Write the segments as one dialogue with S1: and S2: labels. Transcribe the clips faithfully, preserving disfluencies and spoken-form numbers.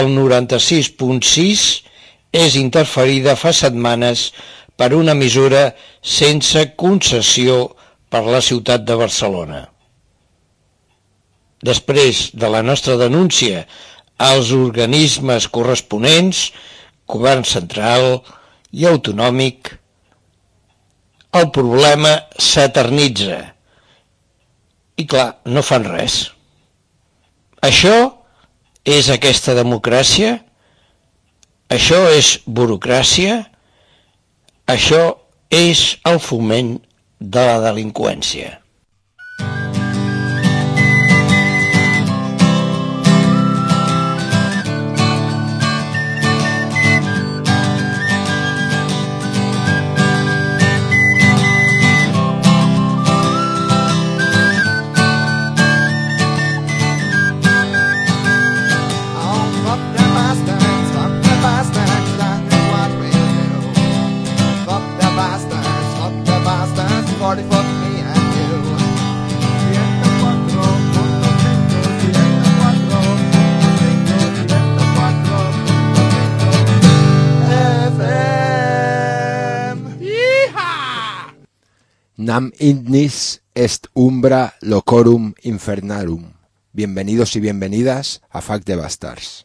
S1: El noranta-sis punt sis és interferida fa setmanes per una emissora sense concessió per la ciutat de Barcelona. Després de la nostra denúncia als organismes corresponents, govern central i autonòmic, el problema s'eternitza i, clar, no fan res. Això és aquesta democràcia? Això és burocràcia? Això és el foment de la delinqüència.
S2: Nam ignis est umbra locorum infernarum. Bienvenidos y bienvenidas a Fact de Bastards.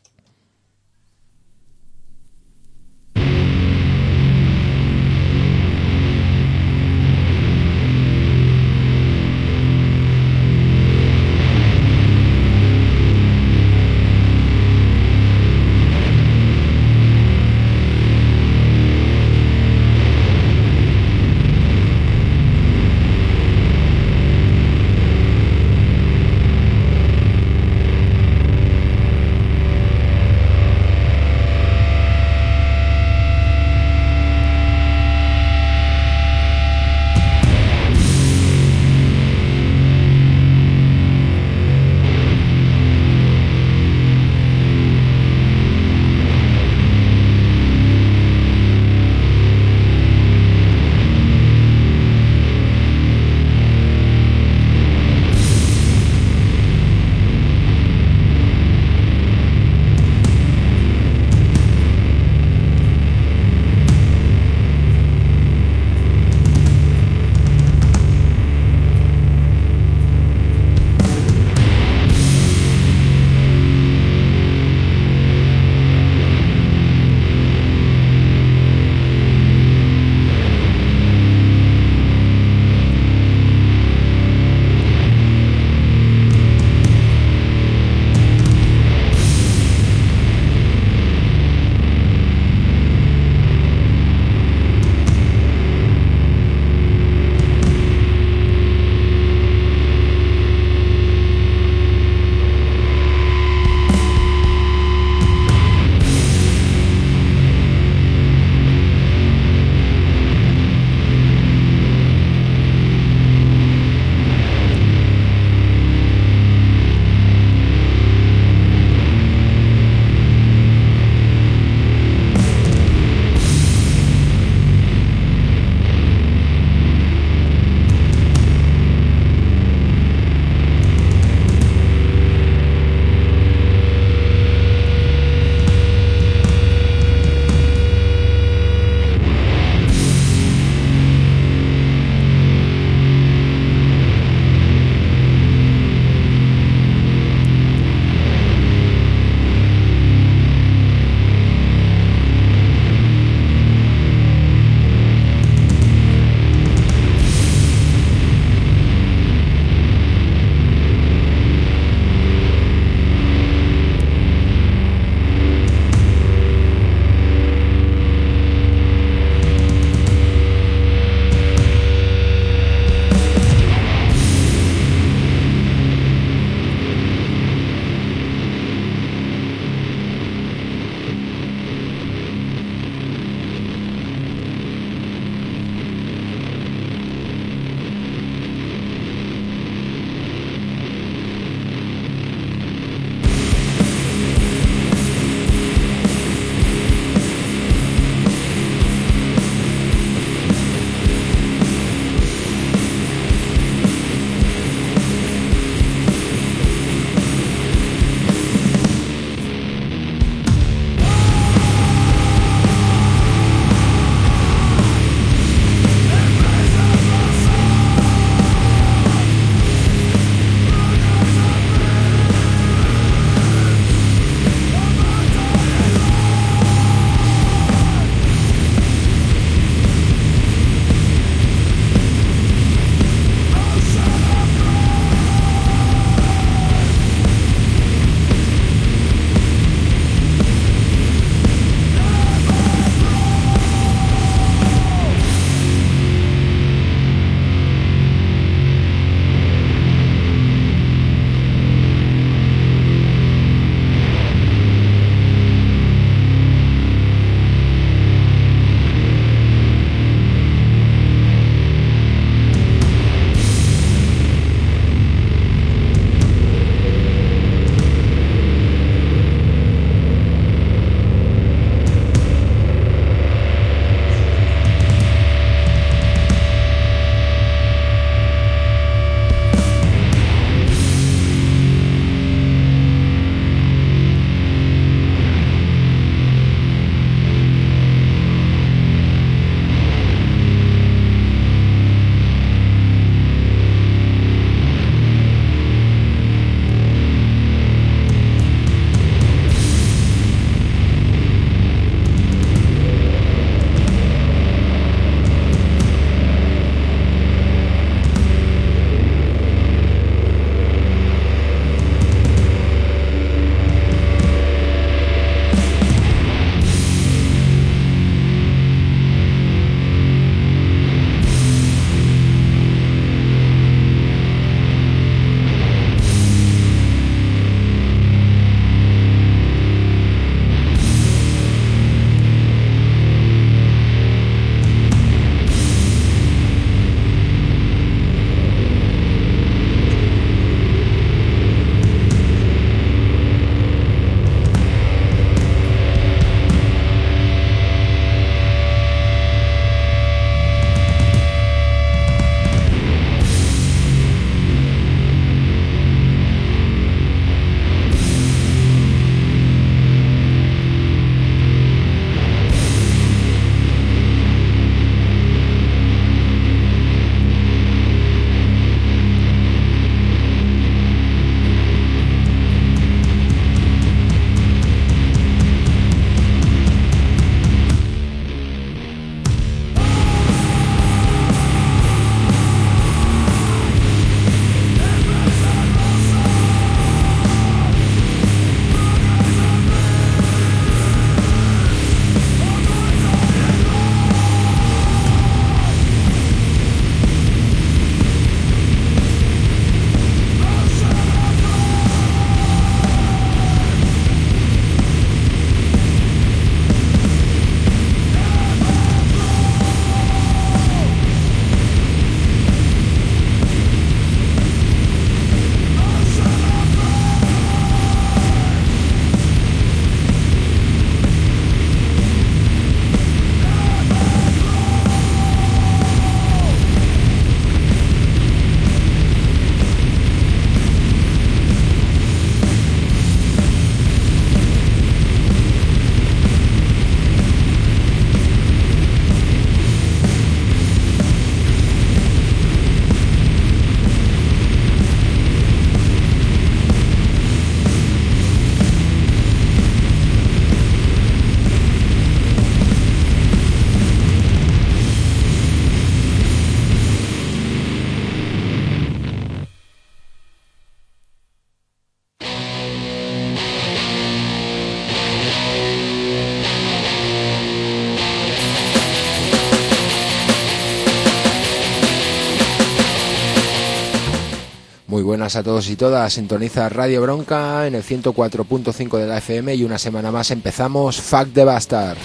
S2: Muy buenas a todos y todas, sintoniza Radio Bronca en el ciento cuatro punto cinco de la F M y una semana más empezamos Fuck the Bastards.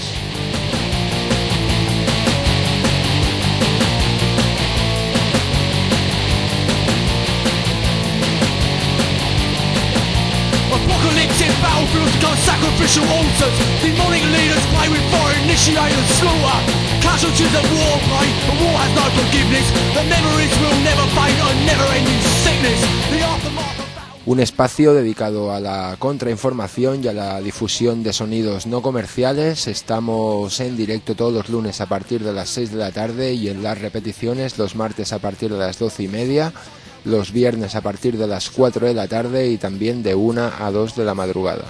S3: Apocalyptic battlefields become sacrificial altars. Demonic leaders play with fire, initiate and slaughter. Casualties of war play, but war has no forgiveness. The memories will never fade, a never-ending sickness. The aftermath of battle.
S2: Un espacio dedicado a la contrainformación y a la difusión de sonidos no comerciales. Estamos en directo todos los lunes a partir de las seis de la tarde y en las repeticiones los martes a partir de las doce y media. Los viernes a partir de las cuatro de la tarde y también de una a dos de la madrugada.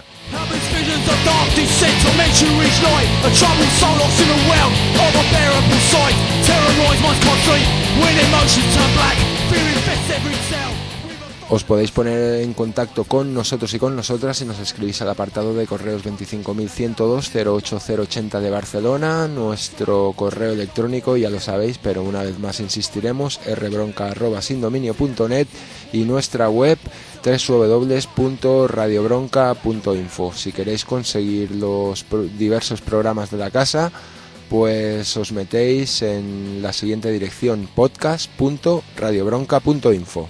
S2: Os podéis poner en contacto con nosotros y con nosotras si nos escribís al apartado de correos veinticinco mil ciento dos cero ocho cero ochenta de Barcelona, nuestro correo electrónico ya lo sabéis, pero una vez más insistiremos, rbronca arroba sindominio punto net y nuestra web doble u doble u doble u punto radio bronca punto info. Si queréis conseguir los diversos programas de la casa, pues os metéis en la siguiente dirección, podcast punto radio bronca punto info.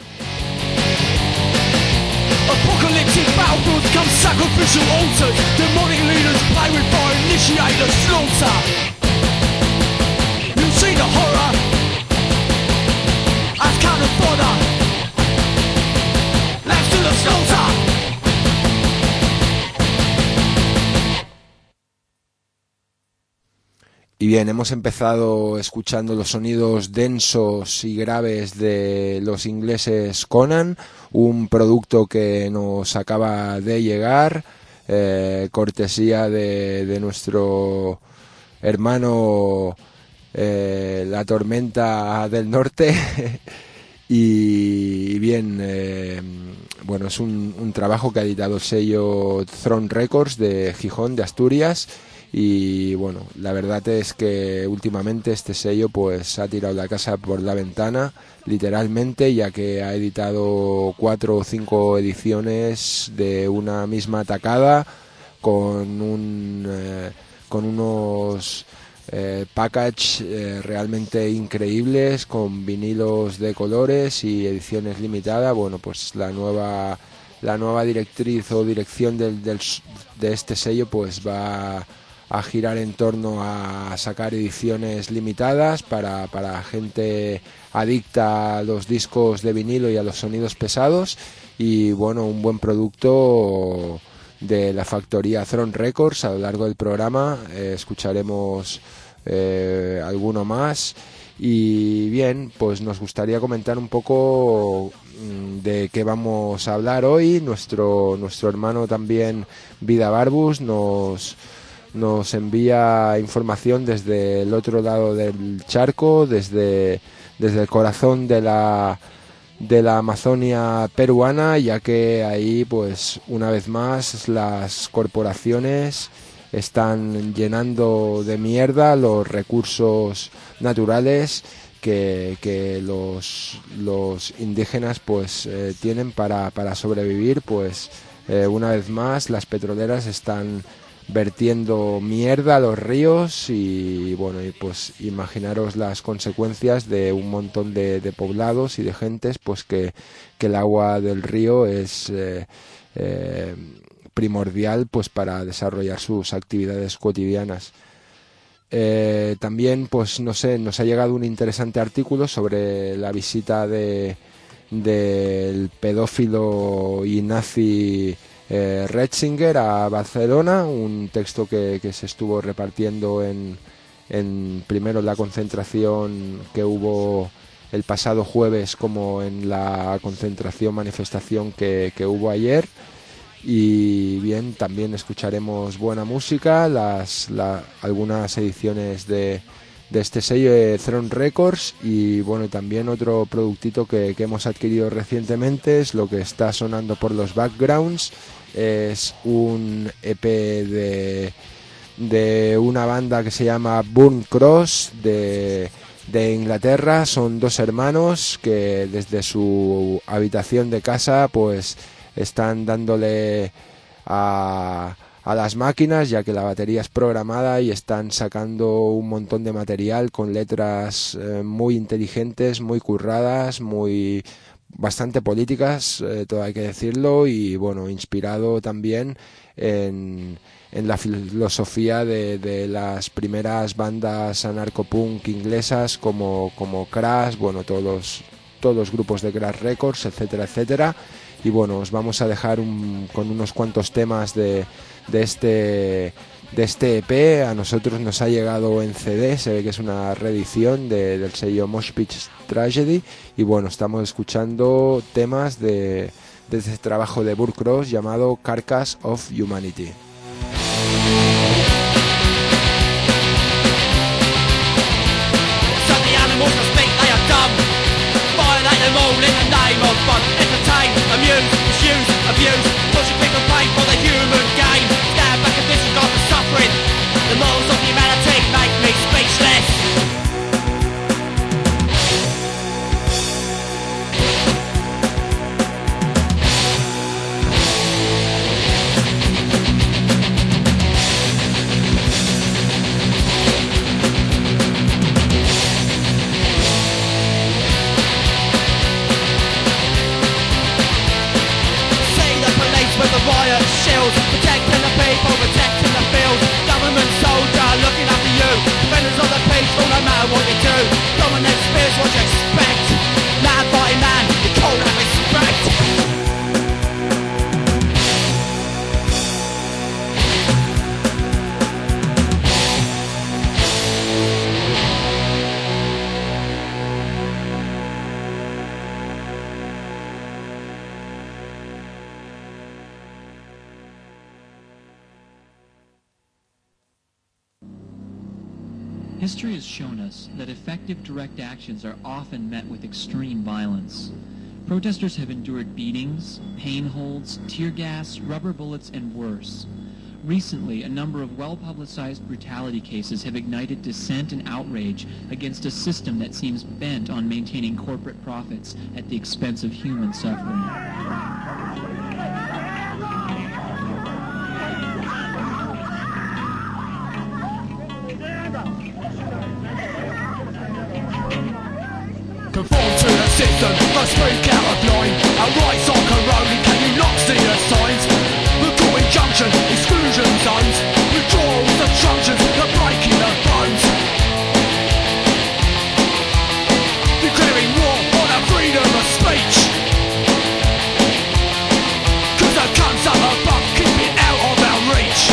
S3: Apocalyptic battlefields become sacrificial altars. Demonic leaders play with fire, initiate the slaughter. You see the horror as cannon fodder. Left to the slaughter.
S2: Y bien, hemos empezado escuchando los sonidos densos y graves de los ingleses Conan, un producto que nos acaba de llegar, eh, cortesía de, de nuestro hermano eh, La Tormenta del Norte. Y bien, eh, bueno, es un, un trabajo que ha editado el sello Throne Records de Gijón, de Asturias. Y bueno, la verdad es que últimamente este sello pues ha tirado la casa por la ventana, literalmente, ya que ha editado cuatro o cinco ediciones de una misma tacada con un eh, con unos eh, package eh, realmente increíbles, con vinilos de colores y ediciones limitadas. Bueno, pues la nueva la nueva directriz o dirección del, del, de este sello pues va a girar en torno a sacar ediciones limitadas para, para gente adicta a los discos de vinilo y a los sonidos pesados. Y bueno, un buen producto de la factoría Throne Records. A lo largo del programa eh, escucharemos eh, alguno más. Y bien, pues nos gustaría comentar un poco de qué vamos a hablar hoy. Nuestro, nuestro hermano también Vida Barbus nos... nos envía información desde el otro lado del charco, desde, desde el corazón de la, de la Amazonia peruana, ya que ahí pues una vez más las corporaciones están llenando de mierda los recursos naturales que, que los, los indígenas pues eh, tienen para, para sobrevivir. Pues eh, una vez más las petroleras están vertiendo mierda a los ríos y bueno, y pues imaginaros las consecuencias de un montón de, de poblados y de gentes pues que, que el agua del río es eh, eh, primordial pues para desarrollar sus actividades cotidianas. Eh, también pues no sé, nos ha llegado un interesante artículo sobre la visita de del pedófilo y nazi Eh, Ratzinger a Barcelona, un texto que, que se estuvo repartiendo en, en primero la concentración que hubo el pasado jueves como en la concentración manifestación que, que hubo ayer. Y bien, también escucharemos buena música, las la, algunas ediciones de, de este sello de Throne Records y bueno, también otro productito que, que hemos adquirido recientemente es lo que está sonando por los backgrounds. Es un E P de, de una banda que se llama Burn Cross de, de Inglaterra. Son dos hermanos que desde su habitación de casa pues están dándole a, a las máquinas, ya que la batería es programada, y están sacando un montón de material con letras eh, muy inteligentes, muy curradas, muy bastante políticas, eh, todo hay que decirlo, y bueno, inspirado también en, en la filosofía de, de las primeras bandas anarcopunk inglesas como, como Crash, bueno, todos los, todos los grupos de Crash Records, etcétera, etcétera. Y bueno, os vamos a dejar un, con unos cuantos temas de, de este de este E P. A nosotros nos ha llegado en C D, se ve que es una reedición de, del sello Mosh Pit Tragedy, y bueno, estamos escuchando temas de, de este trabajo de Burt Cross llamado Carcass of Humanity.
S3: The morals of humanity make me speechless. See the police with the riot shields, protecting the people, protecting the fields. Government soldier looking after you, defenders of the peaceful no matter what you do. Dominant spirits, what you expect? Land fighting man, you call that respect.
S4: History has shown us that effective direct actions are often met with extreme violence. Protesters have endured beatings, pain holds, tear gas, rubber bullets, and worse. Recently, a number of well-publicized brutality cases have ignited dissent and outrage against a system that seems bent on maintaining corporate profits at the expense of human suffering.
S3: Conform to the system, must speak out of line. Our rights are corroded, can you not see the signs? We've got injunction, exclusion zones, withdrawals, obstructions, the breaking of bones. Declaring war on our freedom of speech. Cause the cunts up above keep it out of our reach.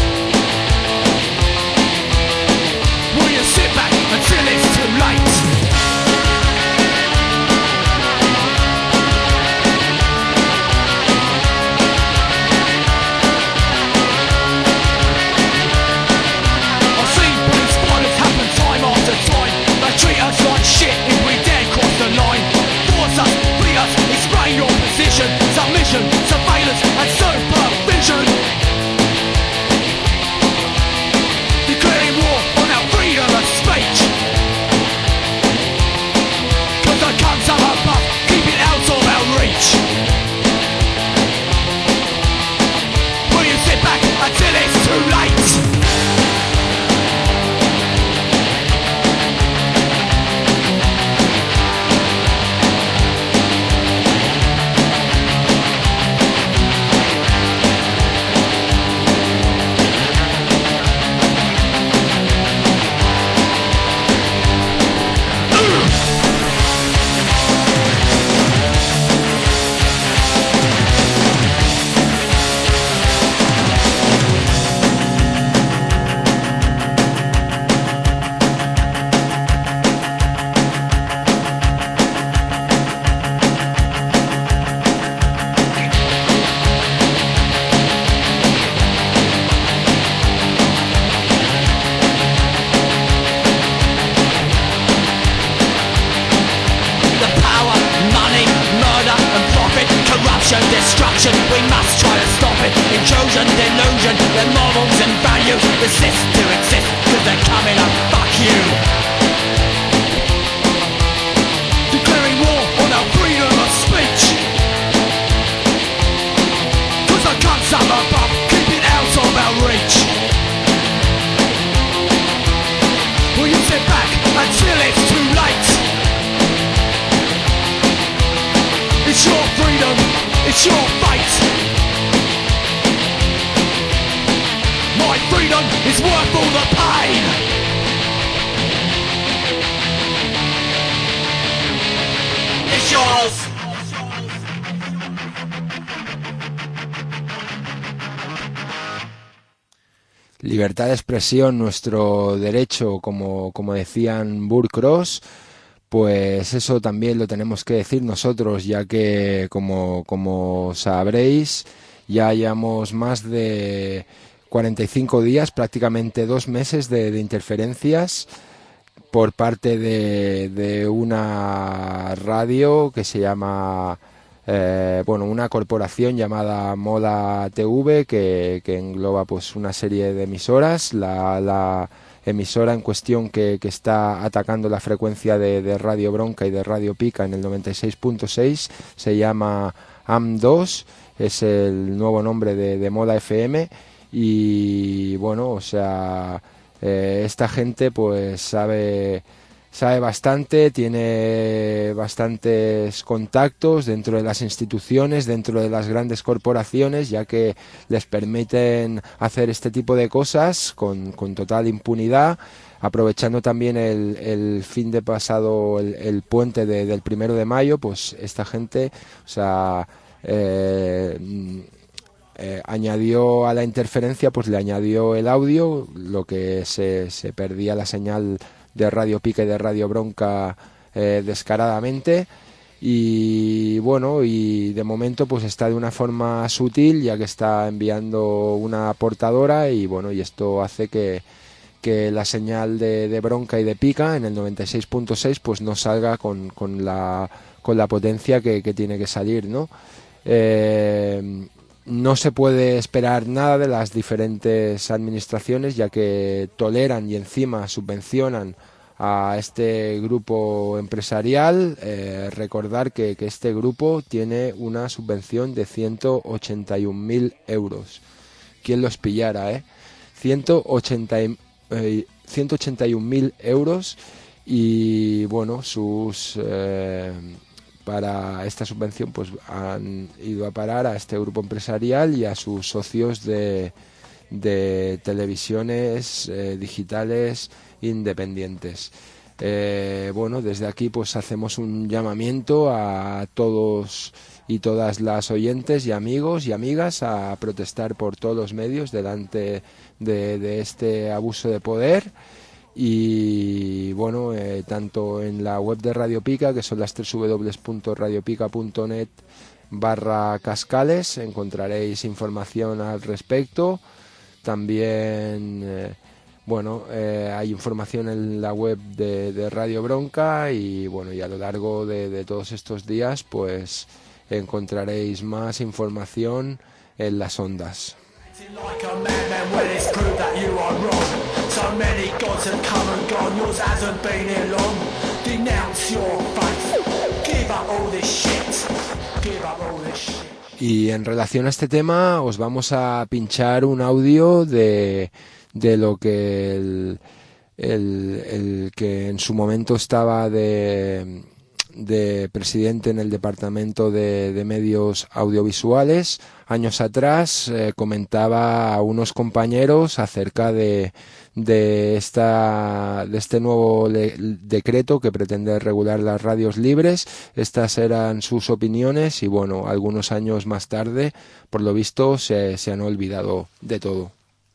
S3: Will you sit back until it's too late? Treat us like shit if we dare cross the line. Force us, beat us, explain your position. Submission, surveillance and supervision. Declaring war on our freedom of speech. Cause the cunts up above keep it out of our reach. Will you sit back until it's too late? Destruction, we must try to stop it. Intrusion, delusion, their morals and values resist to exist, cause they're coming up, fuck you. denounce your fate. My freedom is worth all the pain. It's yours.
S2: Libertad de expresión, nuestro derecho, como, como decían Burke Ross, pues eso también lo tenemos que decir nosotros, ya que, como, como sabréis, ya llevamos más de cuarenta y cinco días, prácticamente dos meses de, de interferencias por parte de, de una radio que se llama... Eh, bueno, una corporación llamada Moda T V que, que engloba pues una serie de emisoras. La, la emisora en cuestión que, que está atacando la frecuencia de, de Radio Bronca y de Radio Pica en el noventa y seis punto seis se llama A M dos, es el nuevo nombre de, de Moda F M. Y bueno, o sea, eh, esta gente pues sabe... sabe bastante, tiene bastantes contactos dentro de las instituciones, dentro de las grandes corporaciones, ya que les permiten hacer este tipo de cosas con, con total impunidad, aprovechando también el, el fin de pasado, el, el puente de, del primero de mayo, pues esta gente, o sea, eh, eh, añadió a la interferencia, pues le añadió el audio, lo que se, se perdía la señal de Radio Pica y de Radio Bronca eh, descaradamente. Y bueno, y de momento pues está de una forma sutil, ya que está enviando una portadora, y bueno, y esto hace que, que la señal de, de Bronca y de Pica en el noventa y seis punto seis pues no salga con, con, la, con la potencia que, que tiene que salir, ¿no? Eh, no se puede esperar nada de las diferentes administraciones, ya que toleran y encima subvencionan a este grupo empresarial. Eh, recordar que, que este grupo tiene una subvención de ciento ochenta y un mil euros. ¿Quién los pillara, eh? ciento ochenta y un mil euros, y bueno, sus... Eh, para esta subvención pues han ido a parar a este grupo empresarial y a sus socios de, de televisiones eh, digitales independientes. Eh, bueno, desde aquí pues hacemos un llamamiento a todos y todas las oyentes y amigos y amigas a protestar por todos los medios delante de, de este abuso de poder. Y bueno, eh, tanto en la web de Radio Pica, que son las doble u doble u doble u punto radio pica punto net barra cascales, encontraréis información al respecto. También eh, bueno, eh, hay información en la web de, de Radio Bronca, y bueno, y a lo largo de, de todos estos días pues encontraréis más información en las ondas.
S3: Like a madman when it's proved that you are wrong. So many gods have come and gone, yours hasn't been here long. Denounce your faith, give up all this shit, give up all this shit.
S2: Y en relación a este tema os vamos a pinchar un audio de, de lo que el, el, el que en su momento estaba de... de presidente en el departamento de, de medios audiovisuales. Años atrás eh, comentaba a unos compañeros acerca de, de, esta, de este nuevo le, decreto que pretende regular las radios libres. Estas eran sus opiniones, y bueno, algunos años más tarde, por lo visto, se, se han olvidado de todo.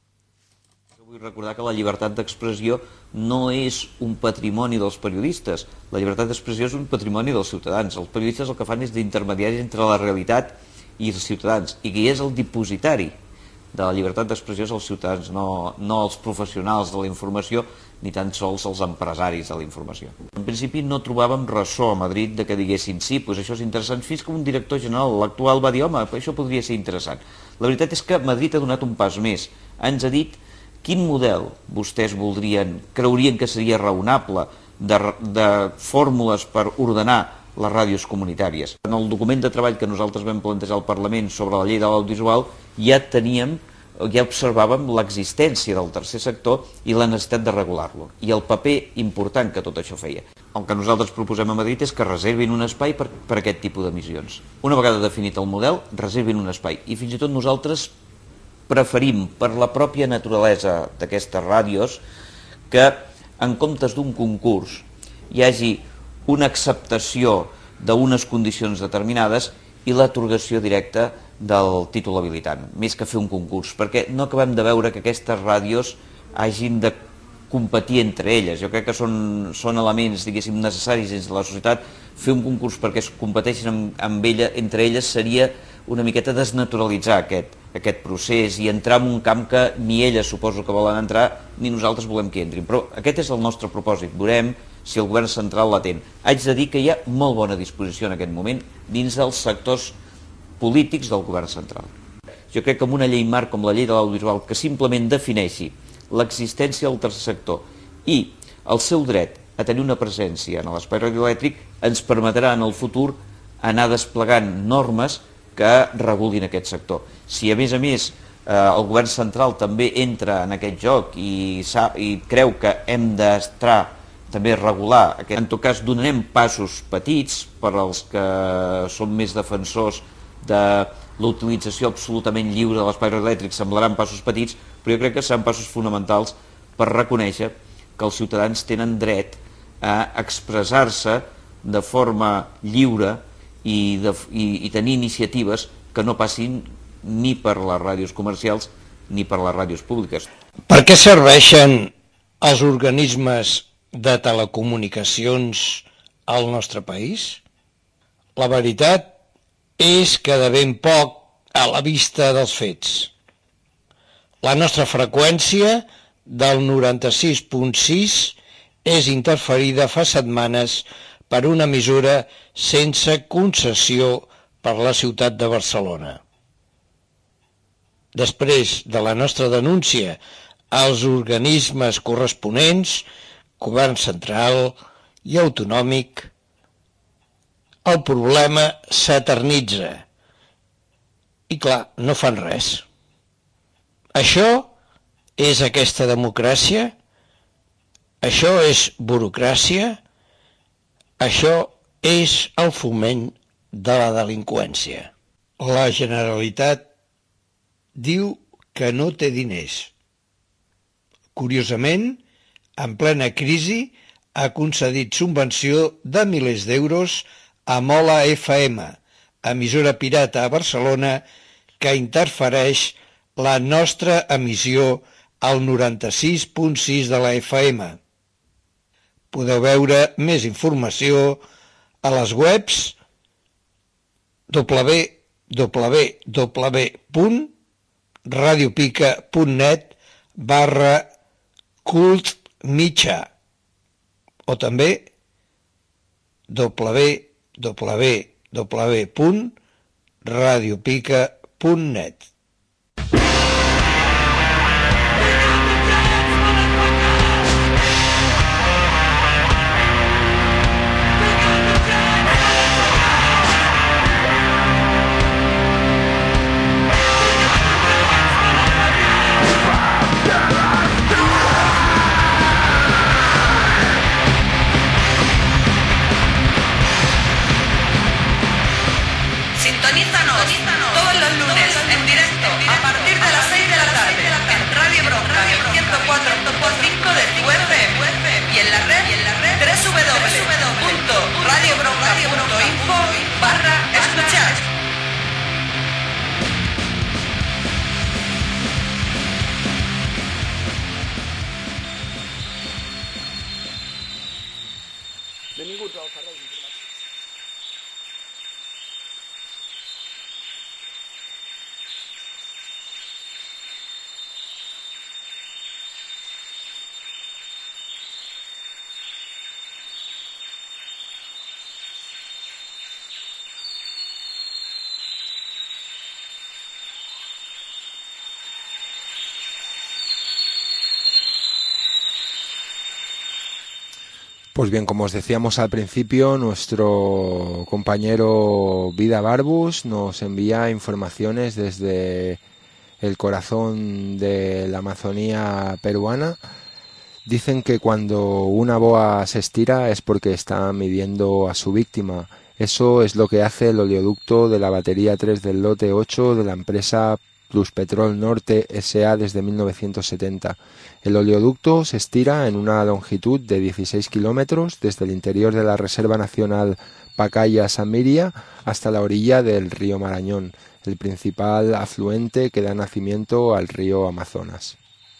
S5: Vull recordar que la llibertat d'expressió no és un patrimoni dels periodistes. La llibertat d'expressió és un patrimoni dels ciutadans. Els periodistes el que fan és d'intermediari entre la realitat i els ciutadans, i qui és el dipositari de la llibertat d'expressió és els ciutadans, no, no els professionals de la informació, ni tan sols els empresaris de la informació. En principi no trobàvem ressò a Madrid de que diguessin sí, doncs això és interessant, fins que un director general, l'actual, va dir home, això podria ser interessant. La veritat és que Madrid ha donat un pas més. Ens ha dit quin model vostès voldrien, creurien que seria raonable de, de fórmules per ordenar les ràdios comunitàries. En el document de treball que nosaltres vam plantejar al Parlament sobre la llei de l'audiovisual ja teníem, ja observàvem l'existència del tercer sector i la necessitat de regular-lo, i el paper important que tot això feia. el que nosaltres proposem a Madrid és que reservin un espai per, per aquest tipus d'emissions. Una vegada definit el model, reservin un espai. I fins i tot nosaltres preferim, per la pròpia naturalesa d'aquestes ràdios, que en comptes d'un concurs hi hagi una acceptació d'unes condicions determinades i l'atorgació directa del títol habilitant, més que fer un concurs, perquè no acabem de veure que aquestes ràdios hagin de competir entre elles. Jo crec que són, són elements, diguéssim, necessaris dins de la societat. Fer un concurs perquè es competeixin amb, amb ella, entre elles seria una miqueta desnaturalitzar aquest, aquest procés i entrar en un camp que ni elles suposo que volen entrar ni nosaltres volem que entrin. Però aquest és el nostre propòsit. Veurem si el govern central l'atén. Haig de dir que hi ha molt bona disposició en aquest moment dins dels sectors polítics del govern central. Jo crec que amb una llei marc com la llei de l'audiovisual que simplement defineixi l'existència del tercer sector i el seu dret a tenir una presència en l'espai radioelèctric ens permetrà en el futur anar desplegant normes que regulin aquest sector. Si a més a més eh, el govern central també entra en aquest joc i, sap, i creu que hem d'estar també regular, aquest, en tot cas donarem passos petits per als que són més defensors de l'utilització absolutament lliure de l'espai radioelèctric, semblaran passos petits, però jo crec que seran passos fonamentals per reconèixer que els ciutadans tenen dret a expressar-se de forma lliure i, de, i, i tenir iniciatives que no passin ni per les ràdios comercials ni per les ràdios públiques.
S1: Per què serveixen els organismes de telecomunicacions al nostre país? La veritat és que de ben poc a la vista dels fets. La nostra freqüència del noranta-sis punt sis és interferida fa setmanes per una emissora sense concessió per la ciutat de Barcelona. Després de la nostra denúncia als organismes corresponents, govern central i autonòmic, el problema s'eternitza. I clar, no fan res. Això és aquesta democràcia? Això és burocràcia? Això és el foment de la delinqüència. La Generalitat diu que no té diners. Curiosament, en plena crisi, ha concedit subvenció de milers d'euros a Mola F M, emissora pirata a Barcelona que interfereix la nostra emissió al noranta-sis punt sis de la F M. Podeu veure més informació a les webs w w w punt radiopica punt net barra cult mitjà o també w w w punt radiopica punt net.
S6: Sintonízanos todos los lunes en directo a partir de las seis de la tarde en Radio Bronca ciento cuatro punto cinco de tu F M y en la red w w w punto radio bronca punto info barra escuchar.
S7: Benvinguts al servei d'informació.
S2: Pues bien, como os decíamos al principio, nuestro compañero Vida Barbus nos envía informaciones desde el corazón de la Amazonía peruana Dicen que cuando una boa se estira es porque está midiendo a su víctima. Eso es lo que hace el oleoducto de la batería tres del lote ocho de la empresa Pluspetrol Norte S A desde mil novecientos setenta. El oleoducto se estira en una longitud de dieciséis kilómetros desde el interior de la Reserva Nacional Pacaya-Samiria hasta la orilla del río Marañón, el principal afluente que da nacimiento al río Amazonas.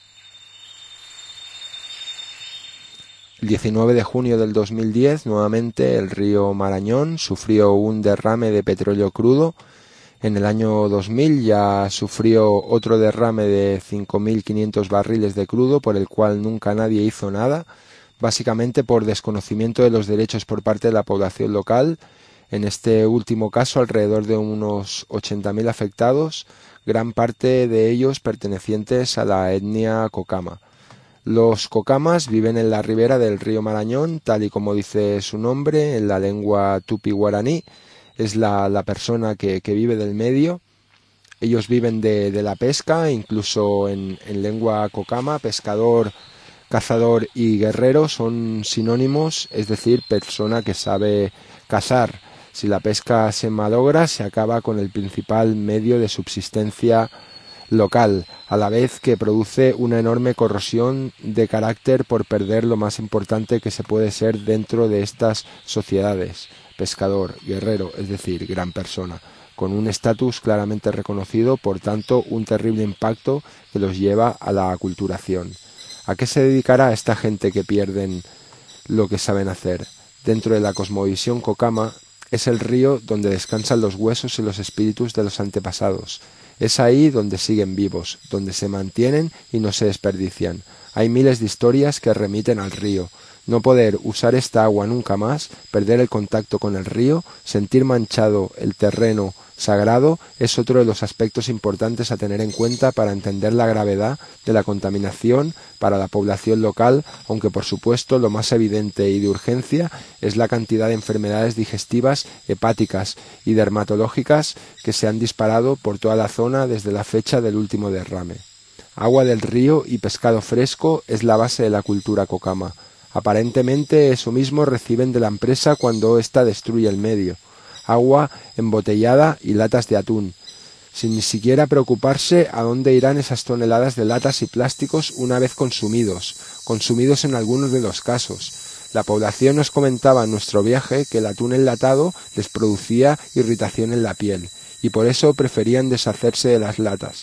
S2: El diecinueve de junio del dos mil diez, nuevamente, el río Marañón sufrió un derrame de petróleo crudo. En el año dos mil ya sufrió otro derrame de cinco mil quinientos barriles de crudo, por el cual nunca nadie hizo nada, básicamente por desconocimiento de los derechos por parte de la población local. En este último caso, alrededor de unos ochenta mil afectados, gran parte de ellos pertenecientes a la etnia Cocama. Los cocamas viven en la ribera del río Marañón, tal y como dice su nombre, en la lengua tupi-guaraní. Es la, la persona que, que vive del medio. Ellos viven de, de la pesca, incluso en, en lengua cocama, pescador, cazador y guerrero son sinónimos, es decir, persona que sabe cazar. Si la pesca se malogra, se acaba con el principal medio de subsistencia local, a la vez que produce una enorme corrosión de carácter por perder lo más importante que se puede ser dentro de estas sociedades: pescador, guerrero, es decir, gran persona, con un estatus claramente reconocido, por tanto un terrible impacto que los lleva a la aculturación. ¿A qué se dedicará esta gente que pierden lo que saben hacer? Dentro de la cosmovisión cocama, es el río donde descansan los huesos y los espíritus de los antepasados. Es ahí donde siguen vivos, donde se mantienen y no se desperdician. Hay miles de historias que remiten al río. No poder usar esta agua nunca más, perder el contacto con el río, sentir manchado el terreno sagrado, es otro de los aspectos importantes a tener en cuenta para entender la gravedad de la contaminación para la población local, aunque por supuesto lo más evidente y de urgencia es la cantidad de enfermedades digestivas, hepáticas y dermatológicas que se han disparado por toda la zona desde la fecha del último derrame. Agua del río y pescado fresco es la base de la cultura cocama. Aparentemente eso mismo reciben de la empresa cuando ésta destruye el medio: agua embotellada y latas de atún, sin ni siquiera preocuparse a dónde irán esas toneladas de latas y plásticos una vez consumidos, consumidos en algunos de los casos. La población nos comentaba en nuestro viaje que el atún enlatado les producía irritación en la piel, y por eso preferían deshacerse de las latas.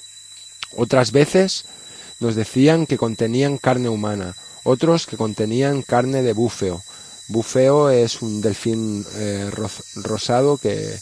S2: Otras veces nos decían que contenían carne humana, otros que contenían carne de búfeo. Búfeo es un delfín eh, rosado que,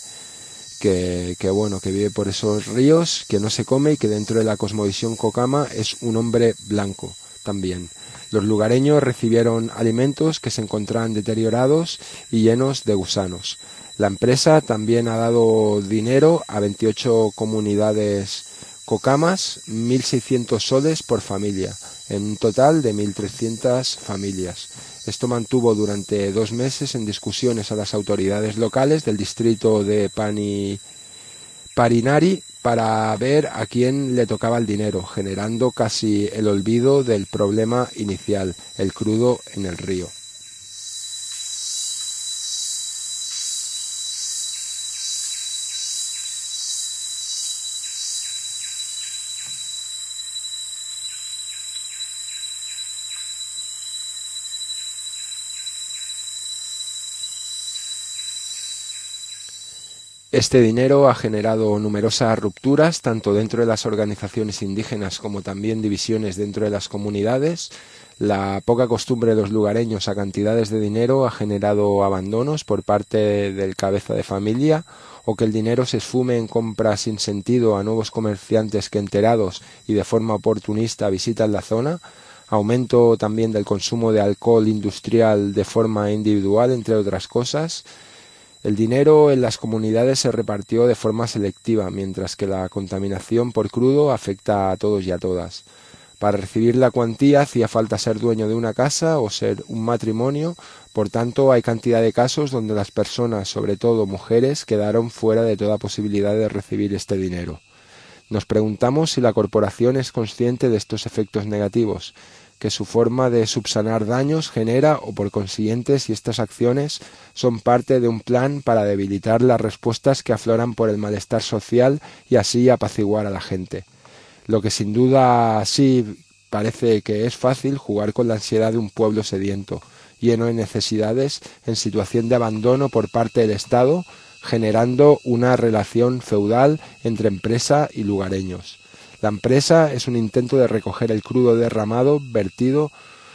S2: que, que, bueno, que vive por esos ríos, que no se come y que dentro de la cosmovisión cocama es un hombre blanco también. Los lugareños recibieron alimentos que se encontraban deteriorados y llenos de gusanos. La empresa también ha dado dinero a veintiocho comunidades cocamas, mil seiscientos soles por familia, en un total de mil trescientas familias. Esto mantuvo durante dos meses en discusiones a las autoridades locales del distrito de Pani, Parinari para ver a quién le tocaba el dinero, generando casi el olvido del problema inicial, el crudo en el río. Este dinero ha generado numerosas rupturas, tanto dentro de las organizaciones indígenas como también divisiones dentro de las comunidades. La poca costumbre de los lugareños a cantidades de dinero ha generado abandonos por parte del cabeza de familia, o que el dinero se esfume en compras sin sentido a nuevos comerciantes que, enterados y de forma oportunista, visitan la zona. Aumento también del consumo de alcohol industrial de forma individual, entre otras cosas. El dinero en las comunidades se repartió de forma selectiva, mientras que la contaminación por crudo afecta a todos y a todas. Para recibir la cuantía hacía falta ser dueño de una casa o ser un matrimonio, por tanto hay cantidad de casos donde las personas, sobre todo mujeres, quedaron fuera de toda posibilidad de recibir este dinero. Nos preguntamos si la corporación es consciente de estos efectos negativos. que su forma de subsanar daños genera o por consiguiente si estas acciones son parte de un plan para debilitar las respuestas que afloran por el malestar social y así apaciguar a la gente. Lo que sin duda sí parece que es fácil jugar con la ansiedad de un pueblo sediento, lleno de necesidades, en situación de abandono por parte del Estado, generando una relación feudal entre empresa y lugareños. La empresa es un intento de recoger el crudo derramado, vertido,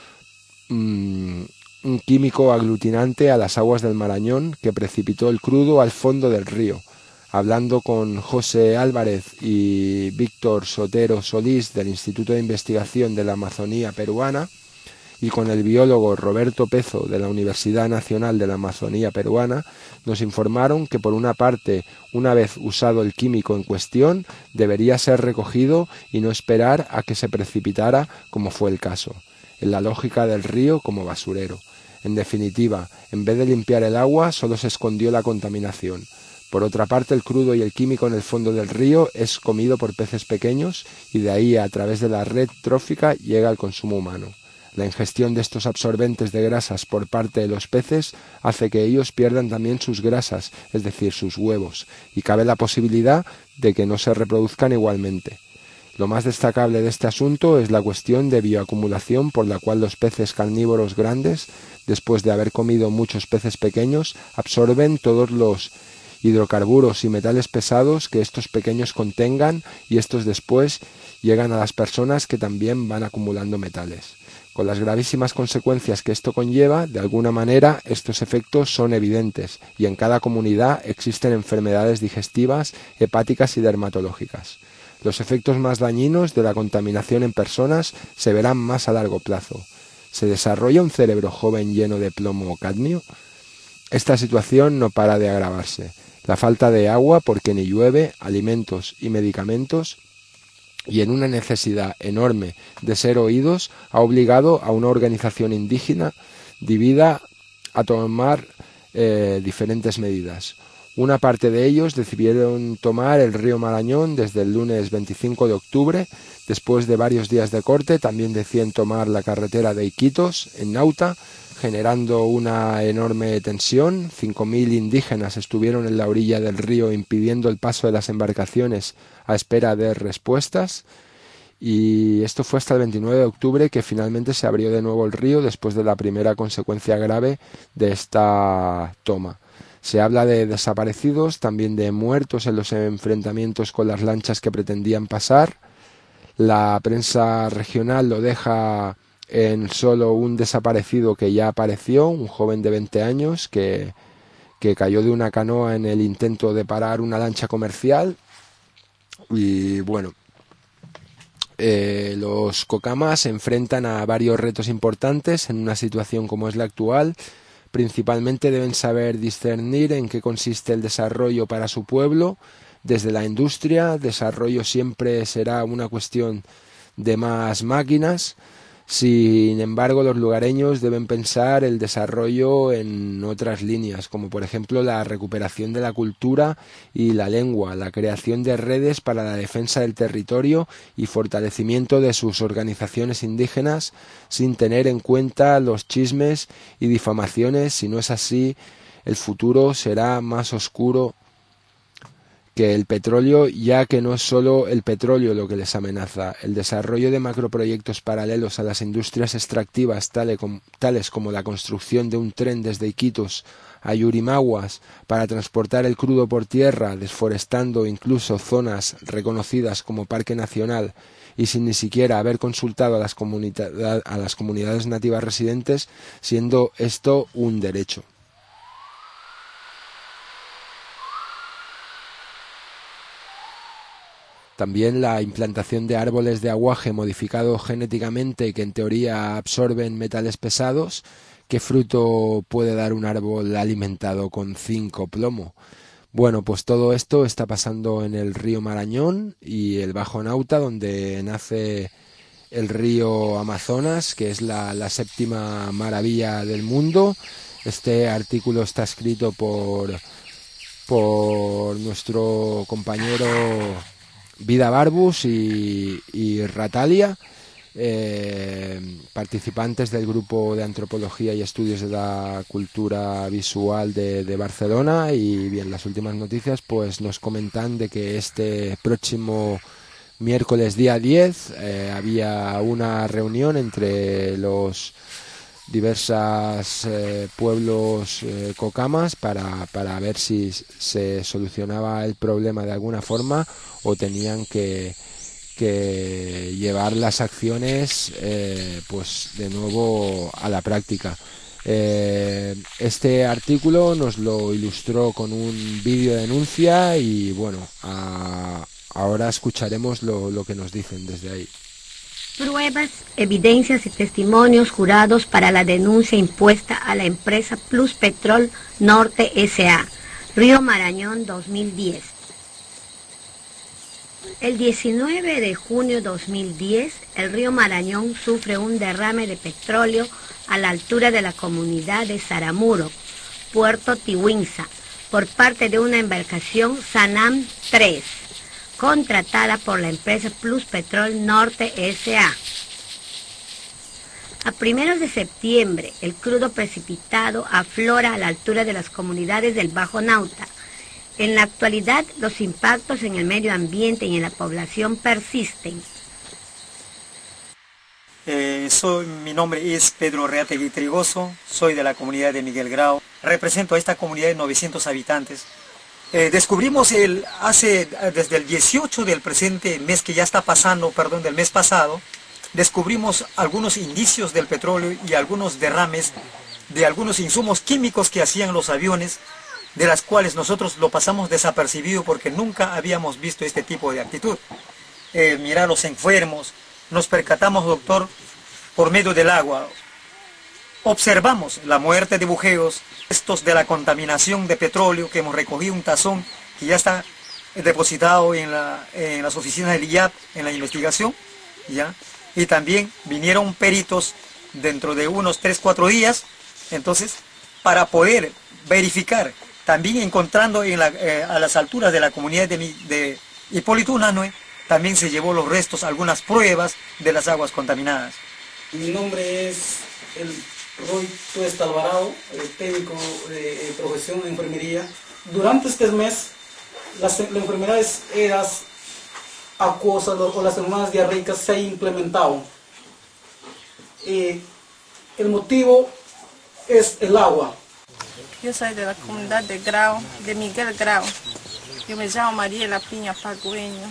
S2: mmm, un químico aglutinante a las aguas del Marañón que precipitó el crudo al fondo del río. Hablando con José Álvarez y Víctor Sotero Solís del Instituto de Investigación de la Amazonía Peruana y con el biólogo Roberto Pezo de la Universidad Nacional de la Amazonía Peruana, nos informaron que por una parte, una vez usado el químico en cuestión, debería ser recogido y no esperar a que se precipitara como fue el caso, en la lógica del río como basurero. En definitiva, en vez de limpiar el agua, solo se escondió la contaminación. Por otra parte, el crudo y el químico en el fondo del río es comido por peces pequeños y de ahí, a través de la red trófica, llega al consumo humano. La ingestión de estos absorbentes de grasas por parte de los peces hace que ellos pierdan también sus grasas, es decir, sus huevos, y cabe la posibilidad de que no se reproduzcan igualmente. Lo más destacable de este asunto es la cuestión de bioacumulación por la cual los peces carnívoros grandes, después de haber comido muchos peces pequeños, absorben todos los hidrocarburos y metales pesados que estos pequeños contengan y estos después llegan a las personas que también van acumulando metales. Con las gravísimas consecuencias que esto conlleva, de alguna manera estos efectos son evidentes y en cada comunidad existen enfermedades digestivas, hepáticas y dermatológicas. Los efectos más dañinos de la contaminación en personas se verán más a largo plazo. ¿Se desarrolla un cerebro joven lleno de plomo o cadmio? Esta situación no para de agravarse. La falta de agua, porque ni llueve, alimentos y medicamentos, y en una necesidad enorme de ser oídos, ha obligado a una organización indígena dividida a tomar eh, diferentes medidas. Una parte de ellos decidieron tomar el río Marañón desde el lunes veinticinco de octubre. Después de varios días de corte, también deciden tomar la carretera de Iquitos, en Nauta, generando una enorme tensión. cinco mil indígenas estuvieron en la orilla del río impidiendo el paso de las embarcaciones a espera de respuestas. Y esto fue hasta el veintinueve de octubre que finalmente se abrió de nuevo el río después de la primera consecuencia grave de esta toma. Se habla de desaparecidos, también de muertos en los enfrentamientos con las lanchas que pretendían pasar. La prensa regional lo deja en solo un desaparecido que ya apareció, un joven de veinte años que, que cayó de una canoa en el intento de parar una lancha comercial. Y bueno, eh, los Cocamas se enfrentan a varios retos importantes en una situación como es la actual. Principalmente deben saber discernir en qué consiste el desarrollo para su pueblo. Desde la industria, desarrollo siempre será una cuestión de más máquinas. Sin embargo, los lugareños deben pensar el desarrollo en otras líneas, como por ejemplo la recuperación de la cultura y la lengua, la creación de redes para la defensa del territorio y fortalecimiento de sus organizaciones indígenas, sin tener en cuenta los chismes y difamaciones. Si no es así, el futuro será más oscuro que el petróleo, ya que no es solo el petróleo lo que les amenaza. El desarrollo de macroproyectos paralelos a las industrias extractivas, tales como la construcción de un tren desde Iquitos a Yurimaguas para transportar el crudo por tierra, desforestando incluso zonas reconocidas como Parque Nacional y sin ni siquiera haber consultado a las, comunidad, a las comunidades nativas residentes, siendo esto un derecho. También la implantación de árboles de aguaje modificados genéticamente que en teoría absorben metales pesados. ¿Qué fruto puede dar un árbol alimentado con zinc o plomo? Bueno, pues todo esto está pasando en el río Marañón y el Bajo Nauta, donde nace el río Amazonas, que es la, la séptima maravilla del mundo. Este artículo está escrito por, por nuestro compañero Vida Barbus y, y Ratalia. Eh, participantes del grupo de Antropología y Estudios de la Cultura Visual de, de Barcelona, y bien, las últimas noticias pues nos comentan de que este próximo miércoles día diez eh, había una reunión entre los diversos eh, pueblos eh, cocamas para, para ver si se solucionaba el problema de alguna forma o tenían que, que llevar las acciones eh, pues de nuevo a la práctica. Eh, este artículo nos lo ilustró con un vídeo denuncia y bueno, a, ahora escucharemos lo, lo que nos dicen desde ahí.
S8: Pruebas, evidencias y testimonios jurados para la denuncia impuesta a la empresa Plus Petrol Norte S A, Río Marañón dos mil diez. El diecinueve de junio de dos mil diez, el río Marañón sufre un derrame de petróleo a la altura de la comunidad de Saramuro, Puerto Tihuinza, por parte de una embarcación Sanam tres. Contratada por la empresa Plus Petrol Norte S A. A primeros de septiembre, el crudo precipitado aflora a la altura de las comunidades del Bajo Nauta. En la actualidad, los impactos en el medio ambiente y en la población persisten.
S9: Eh, soy, mi nombre es Pedro Reategui Trigoso, soy de la comunidad de Miguel Grau. Represento a esta comunidad de novecientos habitantes. Eh, descubrimos el, hace, desde el dieciocho del presente mes que ya está pasando, perdón, del mes pasado, descubrimos algunos indicios del petróleo y algunos derrames de algunos insumos químicos que hacían los aviones, de las cuales nosotros lo pasamos desapercibido porque nunca habíamos visto este tipo de actitud. Eh, mirar los enfermos, nos percatamos, doctor, por medio del agua, observamos la muerte de bujeos, estos de la contaminación de petróleo que hemos recogido un tazón que ya está depositado en, la, en las oficinas del I A P en la investigación, ¿ya? Y también vinieron peritos dentro de unos tres cuatro días, entonces, para poder verificar, también encontrando en la, eh, a las alturas de la comunidad de, de Hipólito Unanue, también se llevó los restos, algunas pruebas de las aguas contaminadas.
S10: Mi nombre es el Roy Tuesta Alvarado, técnico de profesión de enfermería. Durante este mes, las, las enfermedades eras acuosas o las enfermedades diarreicas se han implementado. Eh, el motivo es el agua.
S11: Yo soy de la comunidad de Grau, de Miguel Grau. Yo me llamo Mariela Piña Pagüeño.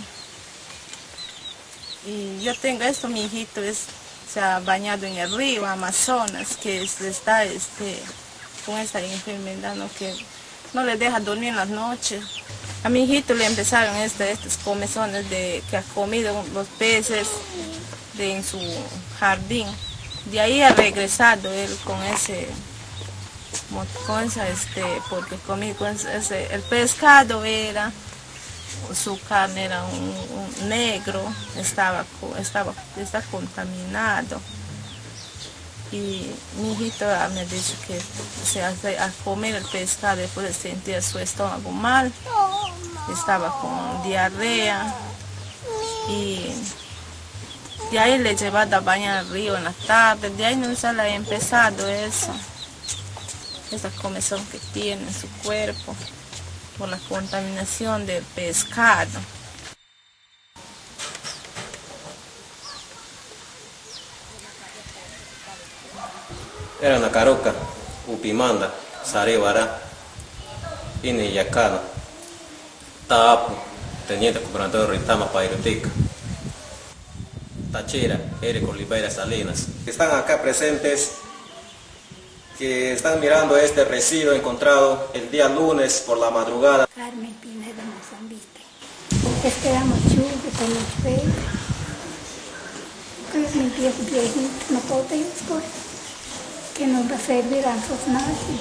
S11: Y yo tengo esto, mi hijito es... se ha bañado en el río Amazonas, que está este, con esta enfermedad, ¿no? Que no le deja dormir en las noches. A mi hijito le empezaron este, estas comezones de que ha comido los peces de, en su jardín. De ahí ha regresado él con ese, con esa, este, porque comí con ese, el pescado era, su carne era un, un negro, estaba, estaba está contaminado. Y mi hijito me ha dicho que o sea, al comer el pescado después de sentir su estómago mal, estaba con diarrea y de ahí le llevaba a bañar al río en la tarde, de ahí no se le ha empezado eso, esa comezón que tiene en su cuerpo por la contaminación del pescado.
S12: Era Nakaroka, Upimanda, Sarevara, Ineyacana, Taapu, Teniente Gobernador Ritama Pairutica, Tachira, Eric Oliveira Salinas. Están acá presentes que están mirando este residuo encontrado el día lunes por la madrugada.
S13: Carmen Pineda, Mozambique. Porque esperamos lluvia con los peces. Que es mi viejo viejito, no puedo tener cosas que nos va a servir a nosotros nadie.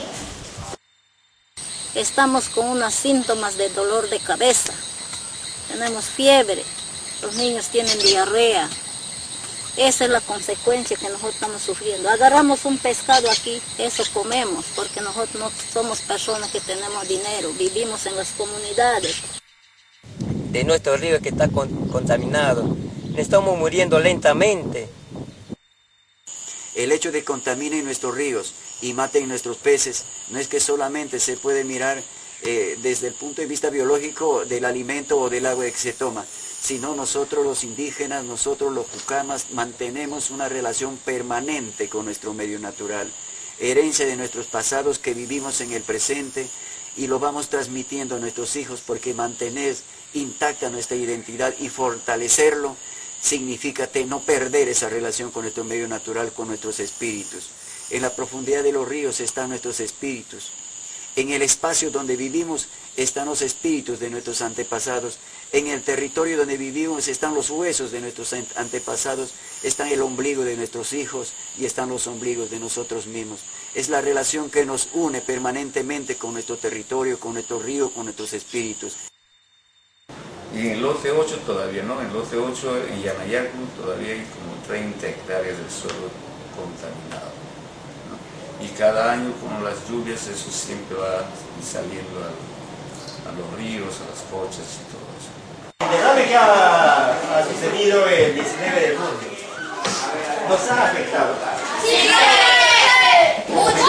S14: Estamos con unos síntomas de dolor de cabeza. Tenemos fiebre, los niños tienen diarrea. Esa es la consecuencia que nosotros estamos sufriendo. Agarramos un pescado aquí, eso comemos, porque nosotros no somos personas que tenemos dinero, vivimos en las comunidades.
S15: De nuestro río que está con, contaminado, estamos muriendo lentamente.
S16: El hecho de contaminen nuestros ríos y maten nuestros peces, no es que solamente se puede mirar eh, desde el punto de vista biológico del alimento o del agua que se toma, sino nosotros los indígenas, nosotros los pucamas, mantenemos una relación permanente con nuestro medio natural, herencia de nuestros pasados que vivimos en el presente y lo vamos transmitiendo a nuestros hijos, porque mantener intacta nuestra identidad y fortalecerlo significa no perder esa relación con nuestro medio natural, con nuestros espíritus. En la profundidad de los ríos están nuestros espíritus. En el espacio donde vivimos están los espíritus de nuestros antepasados. En el territorio donde vivimos están los huesos de nuestros antepasados, están el ombligo de nuestros hijos y están los ombligos de nosotros mismos. Es la relación que nos une permanentemente con nuestro territorio, con nuestro río, con nuestros espíritus.
S17: Y en el lote ocho todavía no, en el lote ocho en Yanayacu todavía hay como treinta hectáreas de suelo contaminado, ¿no? Y cada año con las lluvias eso siempre va saliendo a, a los ríos, a las cochas y todo eso.
S18: El derrame que ha, ha sucedido el diecinueve de junio, ¿nos ha afectado?
S19: ¡Sí! ¡Mucho!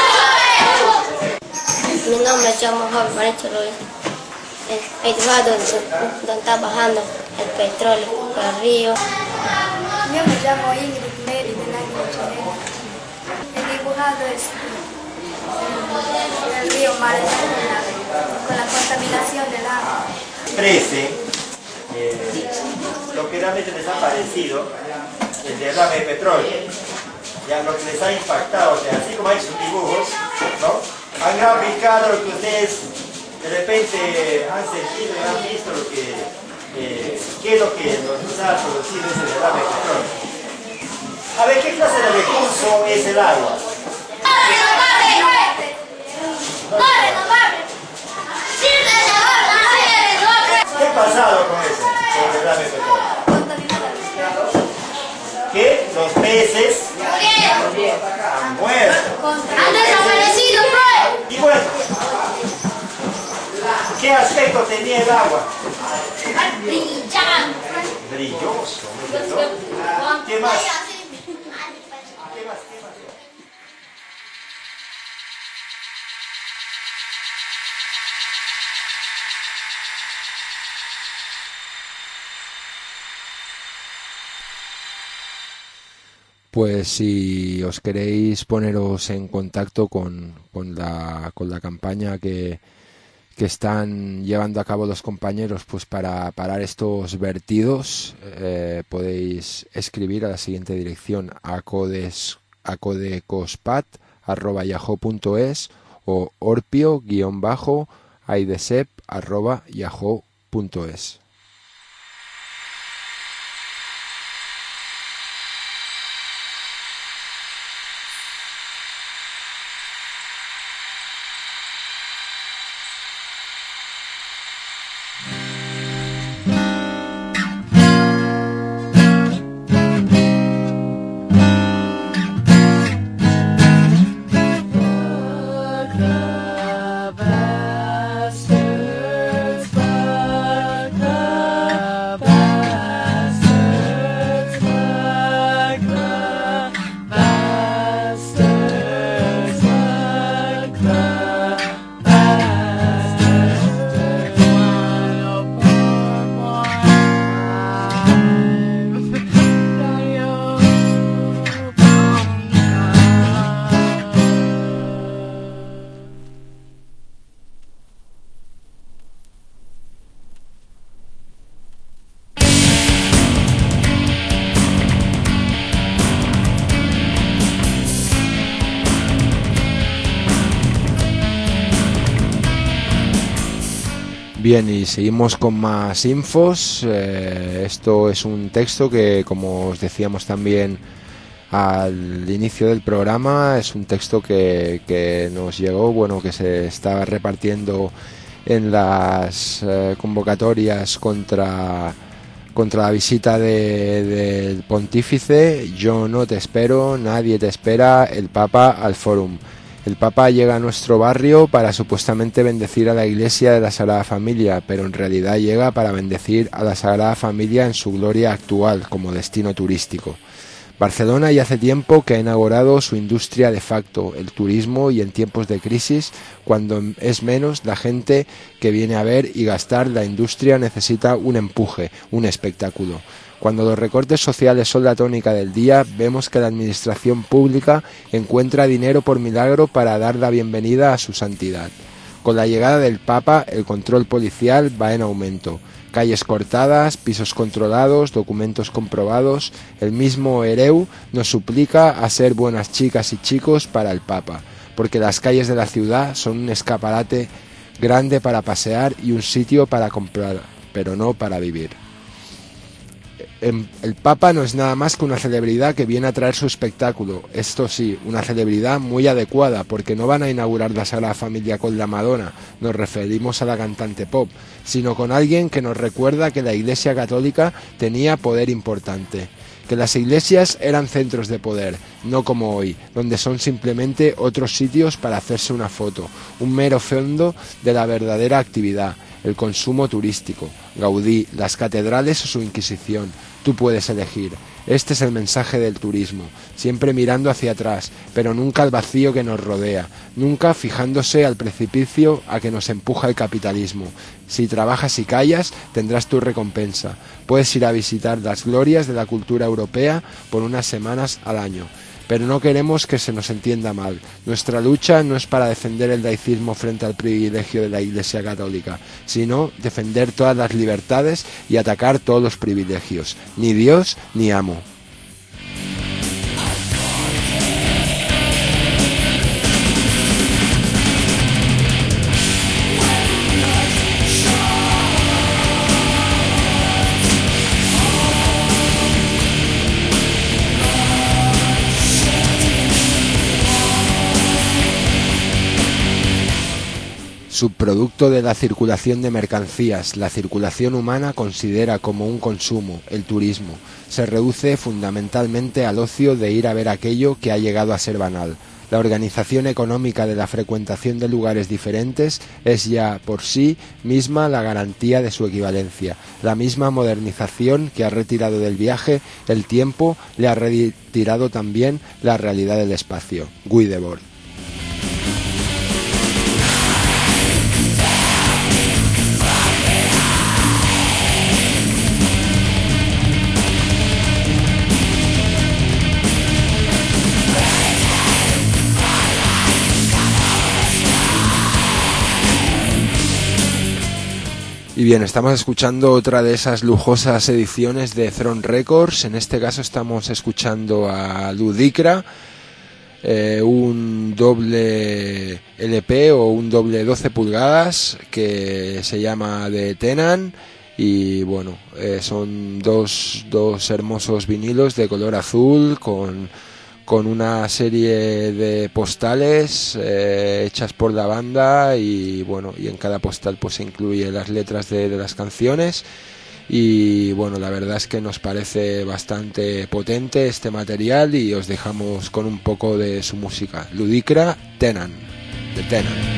S19: Mi nombre es John Mejor Marecho Luis. El lugar donde, donde está bajando el petróleo por el río.
S20: Yo me llamo Ingrid Mary del año ochenta. He dibujado es el río Marañón con la contaminación del agua.
S18: trece, eh, lo que realmente les ha parecido el derrame de petróleo, ya lo que les ha impactado, o sea, así como hay sus dibujos, ¿no? Han graficado lo que ustedes de repente han sentido y han visto lo que, eh, qué es lo que nos ha producido ese derrame de petróleo. A ver, ¿qué clase de recurso es el agua? ¿Qué ha pasado con ese, con el derrame de petróleo? Que los peces han muerto.
S19: ¡Han desaparecido, bro!
S18: Y bueno, ¿qué aspecto tenía el agua?
S19: Brillante.
S18: Brilloso. ¿Qué más? ¿Qué más? ¿Qué más?
S2: Pues si os queréis poneros en contacto con, con, la, con la campaña que, que están llevando a cabo los compañeros pues para parar estos vertidos, eh, podéis escribir a la siguiente dirección: acodes, acodecospat arroba yahoo punto es o orpio guión bajo aidesep arroba yahoo punto es. Bien, y seguimos con más infos. Eh, esto es un texto que, como os decíamos también al inicio del programa, es un texto que, que nos llegó, bueno, que se estaba repartiendo en las eh, convocatorias contra, contra la visita de, del pontífice. Yo no te espero, nadie te espera, el Papa al Fórum. El Papa llega a nuestro barrio para supuestamente bendecir a la Iglesia de la Sagrada Familia, pero en realidad llega para bendecir a la Sagrada Familia en su gloria actual como destino turístico. Barcelona ya hace tiempo que ha inaugurado su industria de facto, el turismo, y en tiempos de crisis, cuando es menos la gente que viene a ver y gastar, la industria necesita un empuje, un espectáculo. Cuando los recortes sociales son la tónica del día, vemos que la administración pública encuentra dinero por milagro para dar la bienvenida a su santidad. Con la llegada del Papa, el control policial va en aumento. Calles cortadas, pisos controlados, documentos comprobados. El mismo Hereu nos suplica a ser buenas chicas y chicos para el Papa, porque las calles de la ciudad son un escaparate grande para pasear y un sitio para comprar, pero no para vivir. El Papa no es nada más que una celebridad que viene a traer su espectáculo. Esto sí, una celebridad muy adecuada, porque no van a inaugurar la Sagrada Familia con la Madonna, nos referimos a la cantante pop, sino con alguien que nos recuerda que la Iglesia Católica tenía poder importante, que las iglesias eran centros de poder, no como hoy, donde son simplemente otros sitios para hacerse una foto, un mero fondo de la verdadera actividad, el consumo turístico. Gaudí, las catedrales o su Inquisición. Tú puedes elegir. Este es el mensaje del turismo, siempre mirando hacia atrás, pero nunca al vacío que nos rodea, nunca fijándose al precipicio a que nos empuja el capitalismo. Si trabajas y callas, tendrás tu recompensa. Puedes ir a visitar las glorias de la cultura europea por unas semanas al año. Pero no queremos que se nos entienda mal. Nuestra lucha no es para defender el laicismo frente al privilegio de la Iglesia Católica, sino defender todas las libertades y atacar todos los privilegios. Ni Dios ni amo. Subproducto de la circulación de mercancías, la circulación humana considera como un consumo, el turismo. Se reduce fundamentalmente al ocio de ir a ver aquello que ha llegado a ser banal. La organización económica de la frecuentación de lugares diferentes es ya por sí misma la garantía de su equivalencia. La misma modernización que ha retirado del viaje el tiempo le ha retirado también la realidad del espacio. Guy Debord. Y bien, estamos escuchando otra de esas lujosas ediciones de Throne Records. En este caso estamos escuchando a Ludicra, eh, un doble L P o un doble doce pulgadas que se llama The Tenant. Y bueno, eh, son dos, dos hermosos vinilos de color azul con... con una serie de postales eh, hechas por la banda y bueno, y en cada postal pues se incluye las letras de, de las canciones y bueno, la verdad es que nos parece bastante potente este material y os dejamos con un poco de su música. Ludicra, Tenant, de Tenant.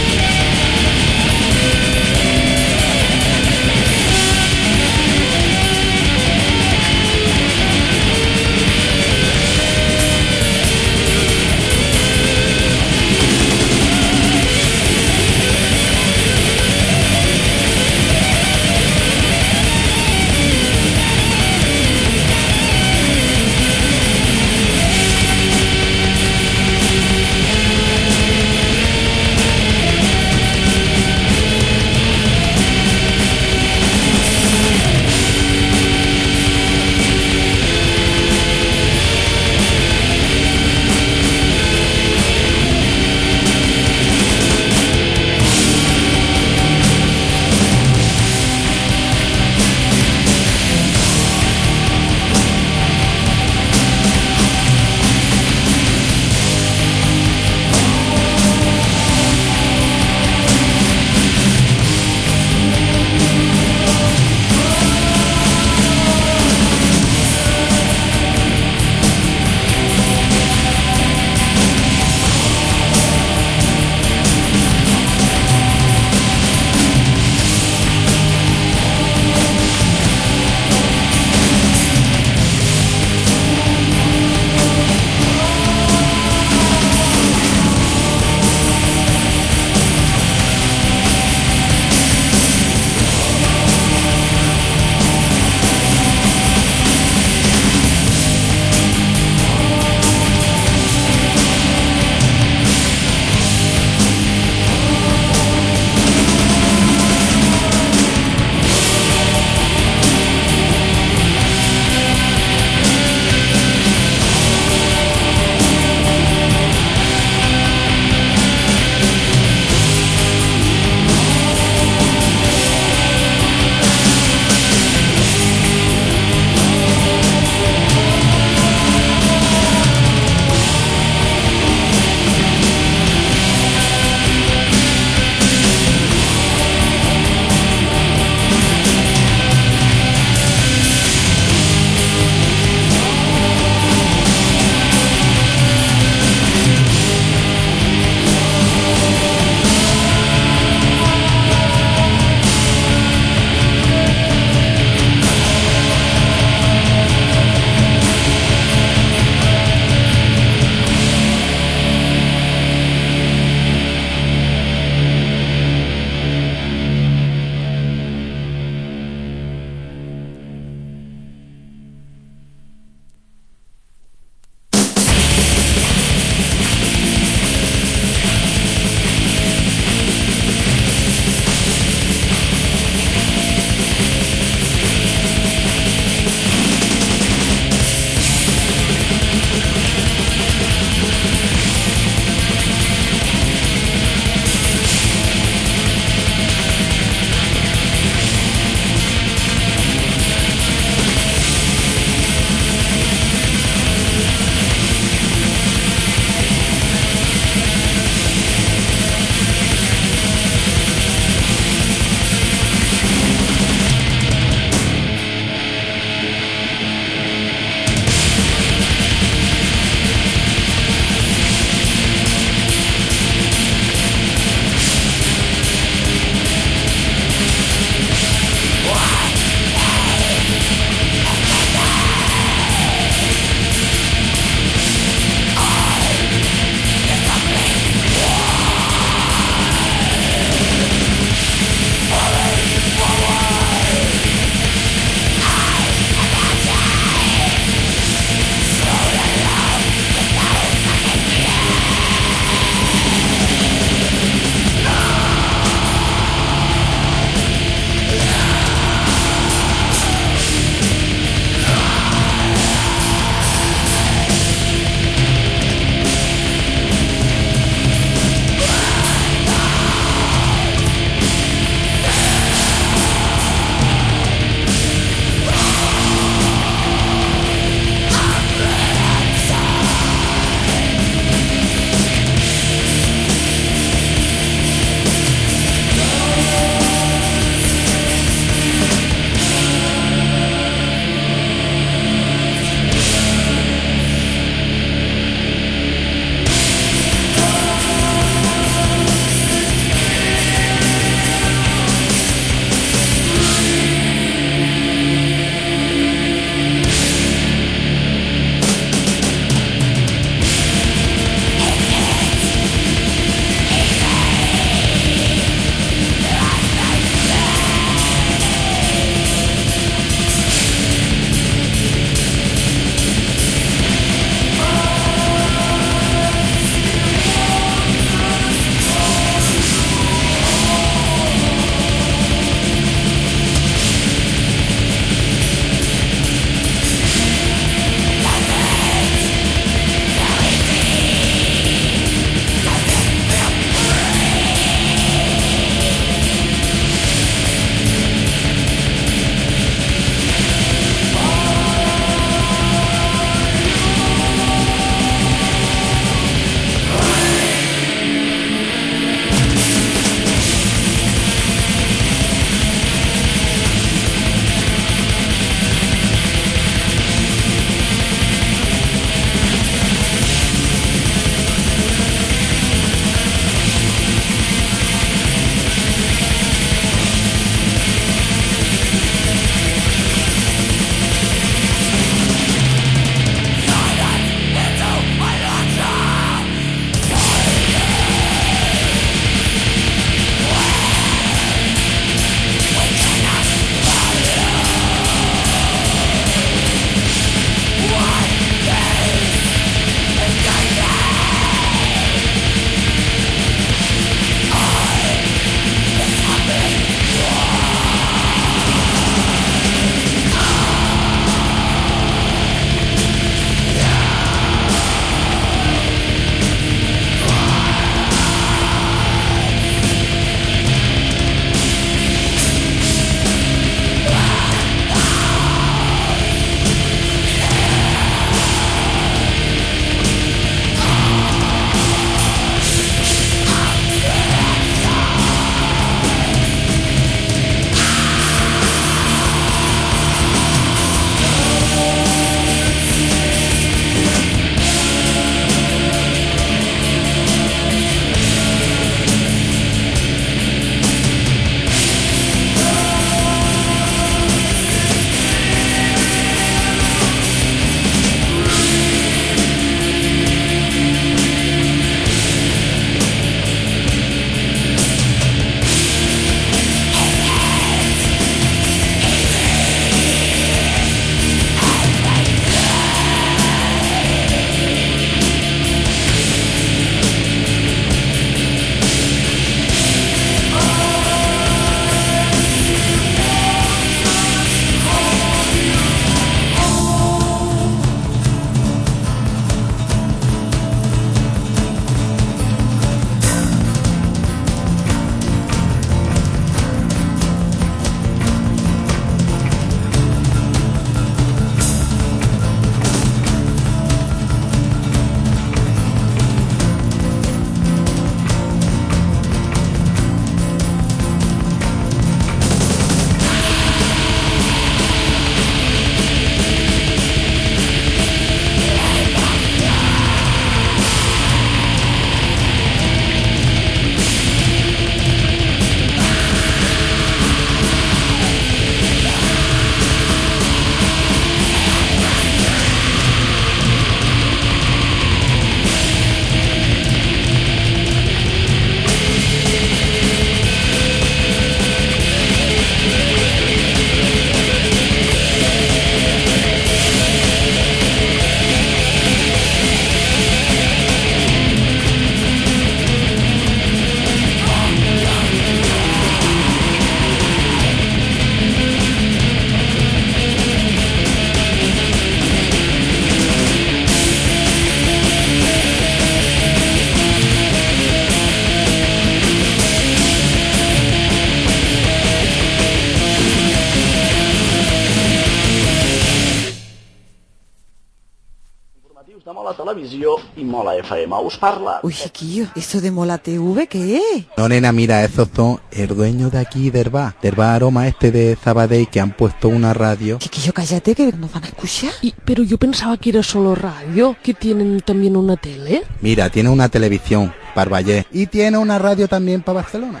S7: Televisió i Mola F M. Us parla...
S21: Uy, chiquillo, ¿eso de Mola T V qué es?
S22: No, nena, mira, esos son el dueño de aquí del bar, del bar Aroma este de Sabadell, que han puesto una radio.
S21: Chiquillo, cállate, que nos van a escuchar.
S23: Y, pero yo pensaba que era solo radio, que tienen también una tele.
S22: Mira, tiene una televisión para Vallés y tiene una radio también para Barcelona.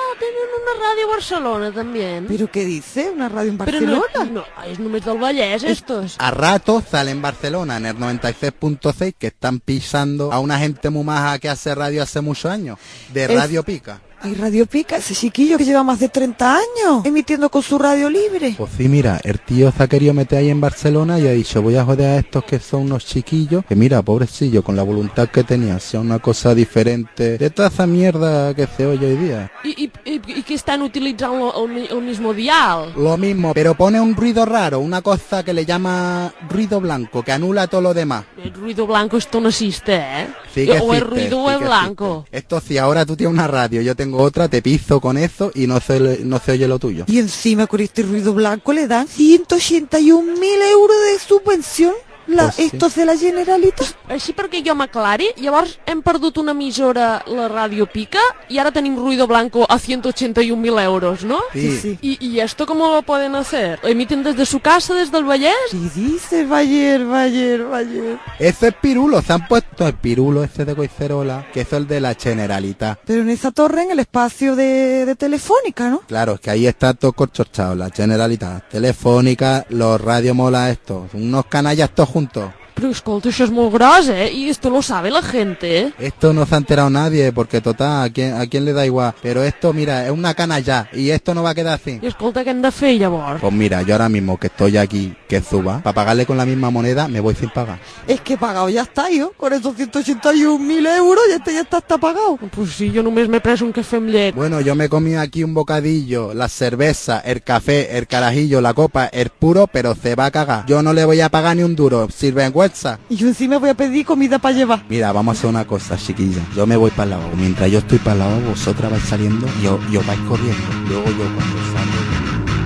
S23: Una radio Barcelona también.
S21: ¿Pero qué dice? ¿Una radio en
S23: Pero
S21: Barcelona?
S23: no, no, es només del Vallès, estos.
S22: A rato sale en Barcelona, en el noventa y seis punto seis, que están pisando a una gente muy maja que hace radio hace muchos años, de Radio Pica.
S21: Hay Radio Pica, ese chiquillo que lleva más de treinta años emitiendo con su radio libre.
S22: Pues sí, mira, el tío se ha querido meter ahí en Barcelona y ha dicho, voy a joder a estos que son unos chiquillos, que mira, pobrecillo, con la voluntad que tenía, sea una cosa diferente de toda esa mierda que se oye hoy día.
S23: ¿Y, y, y, y que están utilizando el, el mismo dial?
S22: Lo mismo, pero pone un ruido raro, una cosa que le llama ruido blanco, que anula todo lo demás.
S23: El ruido blanco esto no existe, ¿eh?
S22: Sí que
S23: o
S22: existe,
S23: el ruido
S22: sí
S23: es
S22: que
S23: blanco.
S22: Existe. Esto si ahora tú tienes una radio, yo tengo otra, te piso con eso y no se, no se oye lo tuyo.
S21: Y encima con este ruido blanco le dan ciento ochenta y un mil euros de subvención. La,
S22: Pues sí.
S21: estos de la Generalitat.
S23: Així perquè jo m'aclari, llavors hem perdut una emissora, la Radio Pica, y ahora tenim ruido blanco a ciento ochenta y un mil euros, ¿no?
S22: Sí. Sí.
S23: ¿Y, ¿Y esto cómo lo pueden hacer? ¿Emiten desde su casa, desde el Vallès?
S21: Y dice Bayer, Bayer, Bayer.
S22: Ese es Pirulo, se han puesto el Pirulo ese de Coicerola, que es el de la Generalitat.
S21: Pero en esa torre, en el espacio de, de Telefónica, ¿no?
S22: Claro, es que ahí está todo corchochado, la Generalitat, Telefónica, los Radio Mola estos, unos canallas todos juntos.
S23: Pero escolta, això és molt gros, eh? Y esto lo sabe la gente, ¿eh?
S22: Esto no se ha enterado nadie, porque total, ¿a quién, a quién le da igual? Pero esto, mira, es una canalla, y esto no va a quedar así.
S23: I escolta, què hem de fer, llavors?
S22: Pues mira, yo ahora mismo que estoy aquí, que suba, para pagarle con la misma moneda, me voy sin pagar.
S21: Es que pagado ya está, yo. Con esos ciento ochenta y un mil euros, ya este ya está, está pagado.
S23: Pues sí, jo només m'he pres un cafè amb llet.
S22: Bueno, yo me comí aquí un bocadillo, la cerveza, el café, el carajillo, la copa, el puro, pero se va a cagar. Yo no le voy a pagar ni un duro, sinvergüenza.
S21: Y yo encima voy a pedir comida para llevar.
S22: Mira, vamos a hacer una cosa, chiquilla. Yo me voy para el lavabo. Mientras yo estoy para el lavabo, vosotras vais saliendo y os, y os vais corriendo. Luego yo cuando salgo...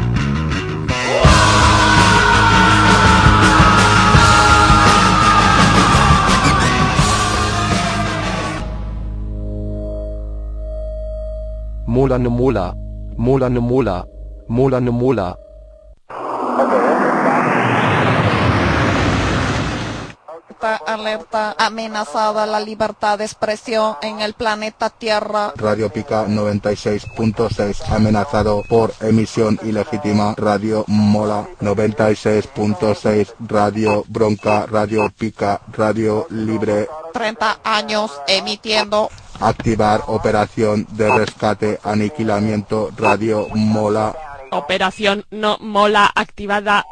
S24: Mola no mola, mola no mola, mola no mola.
S25: Alerta amenazada la libertad de expresión en el planeta Tierra.
S22: Radio Pica noventa y seis punto seis amenazado por emisión ilegítima. Radio Mola noventa y seis punto seis, Radio Bronca, Radio Pica, Radio Libre.
S25: treinta años emitiendo.
S22: Activar operación de rescate, aniquilamiento, Radio Mola.
S23: Operación no mola activada.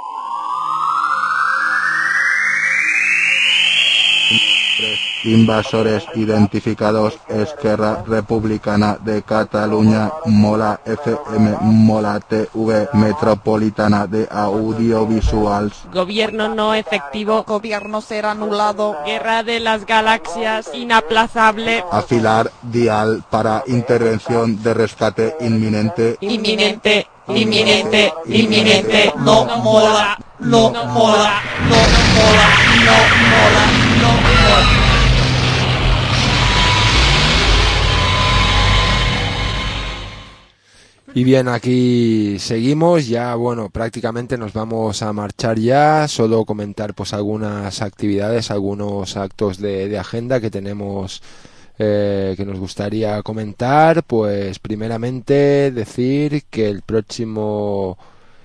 S22: Invasores identificados. Esquerra Republicana de Cataluña, Mola F M, Mola T V, Metropolitana de Audiovisuals.
S23: Gobierno no efectivo.
S25: Gobierno ser anulado.
S23: Guerra de las galaxias inaplazable.
S22: Afilar dial para intervención de rescate inminente.
S23: Inminente, inminente, inminente. No mola, no mola, no mola, no mola, no mola.
S2: Y bien, aquí seguimos, ya bueno, prácticamente nos vamos a marchar ya, solo comentar pues algunas actividades, algunos actos de, de agenda que tenemos, eh, que nos gustaría comentar. Pues primeramente decir que el próximo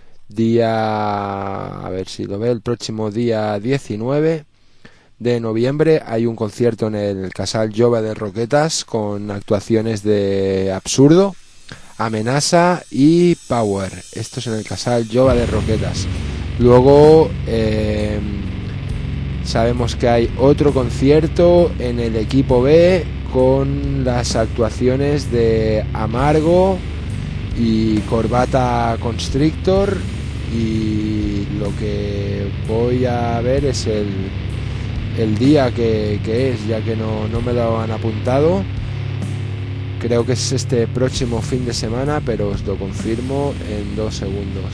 S2: día, a ver si lo ve, el próximo día diecinueve de noviembre hay un concierto en el Casal Jove de Roquetas con actuaciones de Absurdo, Amenaza y Power. Esto es en el Casal Jove de Roquetas. Luego eh, sabemos que hay otro concierto en el equipo B con las actuaciones de Amargo y Corbata Constrictor, y lo que voy a ver es el, el día que, que es, ya que no, no me lo han apuntado. Creo que es este próximo fin de semana, pero os lo confirmo en dos segundos.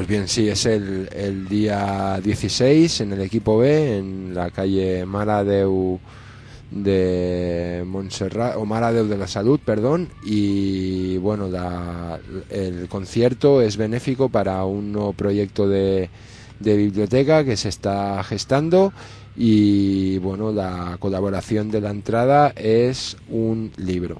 S2: Pues bien, sí, es el, el día dieciséis en el equipo B, en la calle Maradeu de Montserrat, o Maradeu de la Salud, perdón, y bueno, la, el concierto es benéfico para un nuevo proyecto de, de biblioteca que se está gestando, y bueno, la colaboración de la entrada es un libro.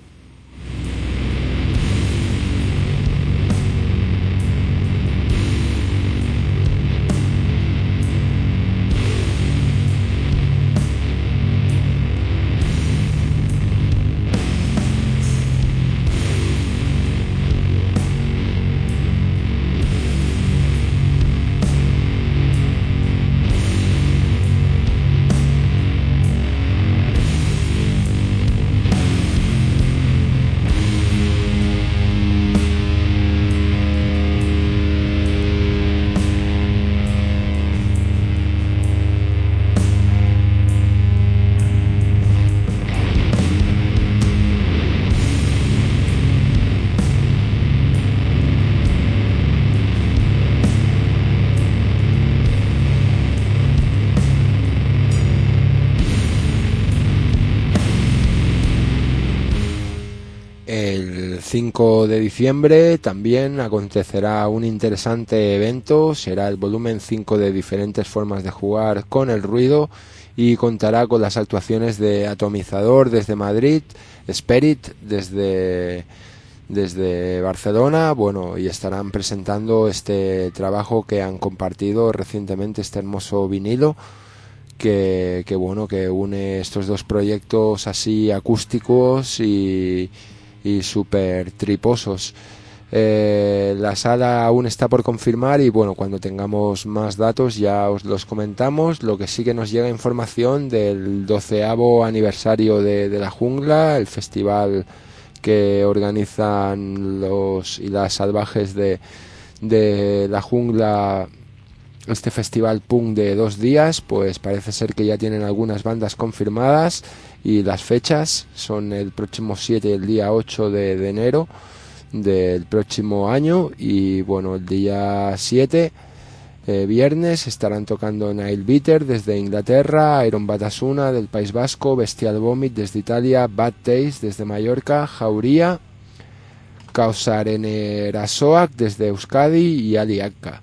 S2: El cinco de diciembre también acontecerá un interesante evento, será el volumen cinco de diferentes formas de jugar con el ruido, y contará con las actuaciones de Atomizador desde Madrid, Spirit desde, desde Barcelona, bueno, y estarán presentando este trabajo que han compartido recientemente, este hermoso vinilo, que, que bueno, que une estos dos proyectos así acústicos y y súper triposos. Eh, la sala aún está por confirmar y bueno, cuando tengamos más datos ya os los comentamos. Lo que sí que nos llega información del doceavo aniversario de, de La Jungla, el festival que organizan los y las salvajes de, de La Jungla, este festival punk de dos días, pues parece ser que ya tienen algunas bandas confirmadas, y las fechas son el próximo siete y el día ocho de, de enero del próximo año. Y bueno, el día siete, eh, viernes, estarán tocando Nail Beater desde Inglaterra, Iron Batasuna del País Vasco, Bestial Vomit desde Italia, Bad Taste desde Mallorca, Jauría, Causaren-Erasoak desde Euskadi y Aliaca.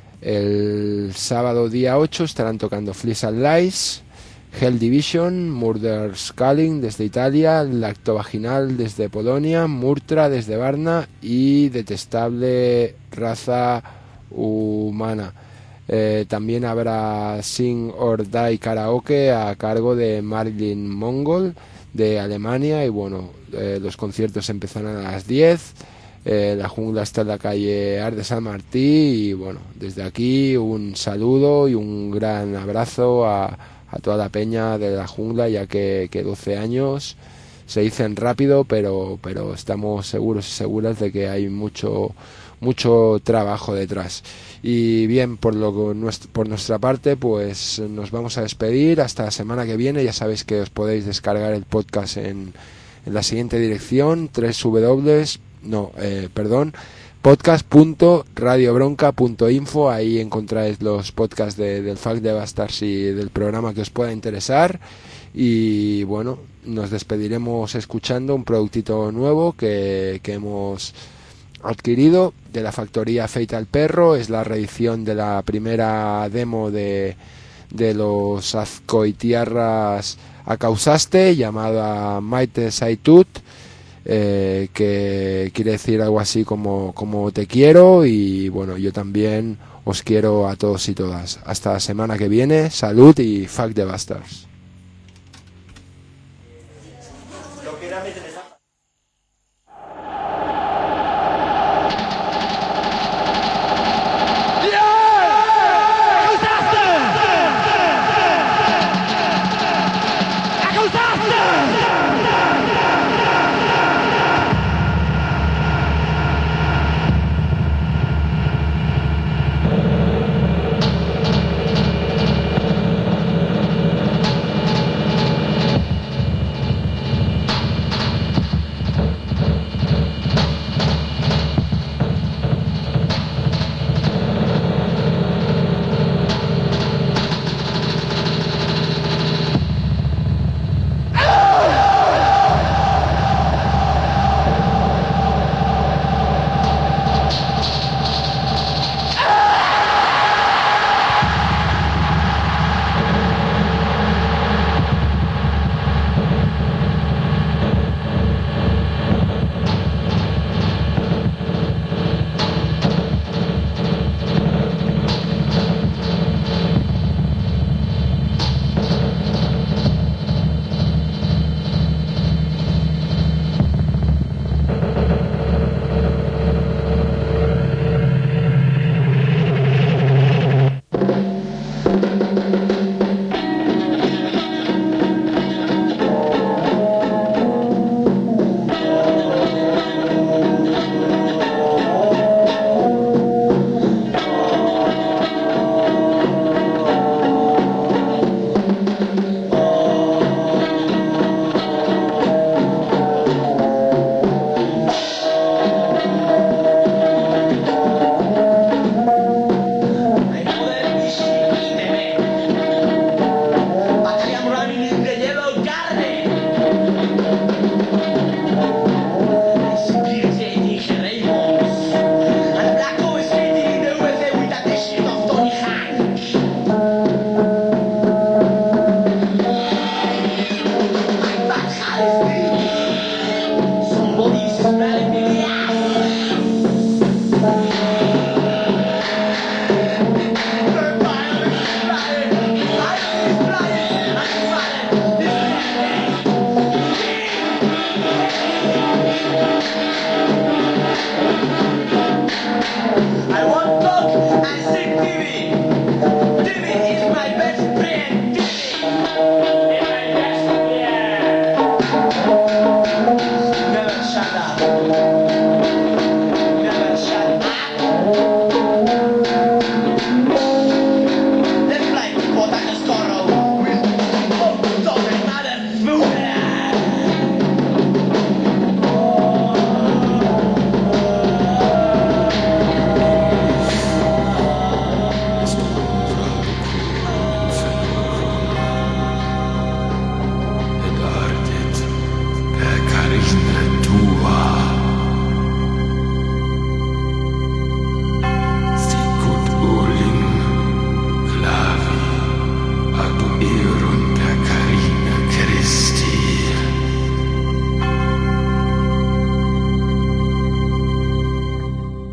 S2: El sábado día ocho estarán tocando Fleas and Lies, Hell Division, Murder Sculling desde Italia, Lactovaginal desde Polonia, Murtra desde Varna y Detestable Raza Humana. Eh, también habrá Sing or Die Karaoke a cargo de Marilyn Mongol de Alemania, y bueno, eh, los conciertos empezarán a las diez. Eh, la Jungla está en la calle Arc de San Martí, y bueno, desde aquí un saludo y un gran abrazo a, a toda la peña de La Jungla, ya que, que doce años se dicen rápido, pero, pero estamos seguros y seguras de que hay mucho, mucho trabajo detrás. Y bien, por, lo, por nuestra parte, pues nos vamos a despedir hasta la semana que viene. Ya sabéis que os podéis descargar el podcast en, en la siguiente dirección, w no, eh, perdón, podcast punto radio bronca punto info. Ahí encontráis los podcasts de, del Fact de Bastards y del programa que os pueda interesar. Y bueno, nos despediremos escuchando un productito nuevo que, que hemos adquirido de la factoría Fatal Perro. Es la reedición de la primera demo de, de los Azcoitiarras Acausaste, llamada Maite Saitut, eh, que quiere decir algo así como, como te quiero, y bueno, yo también os quiero a todos y todas. Hasta la semana que viene, salud y fuck the bastards.
S1: Karisma.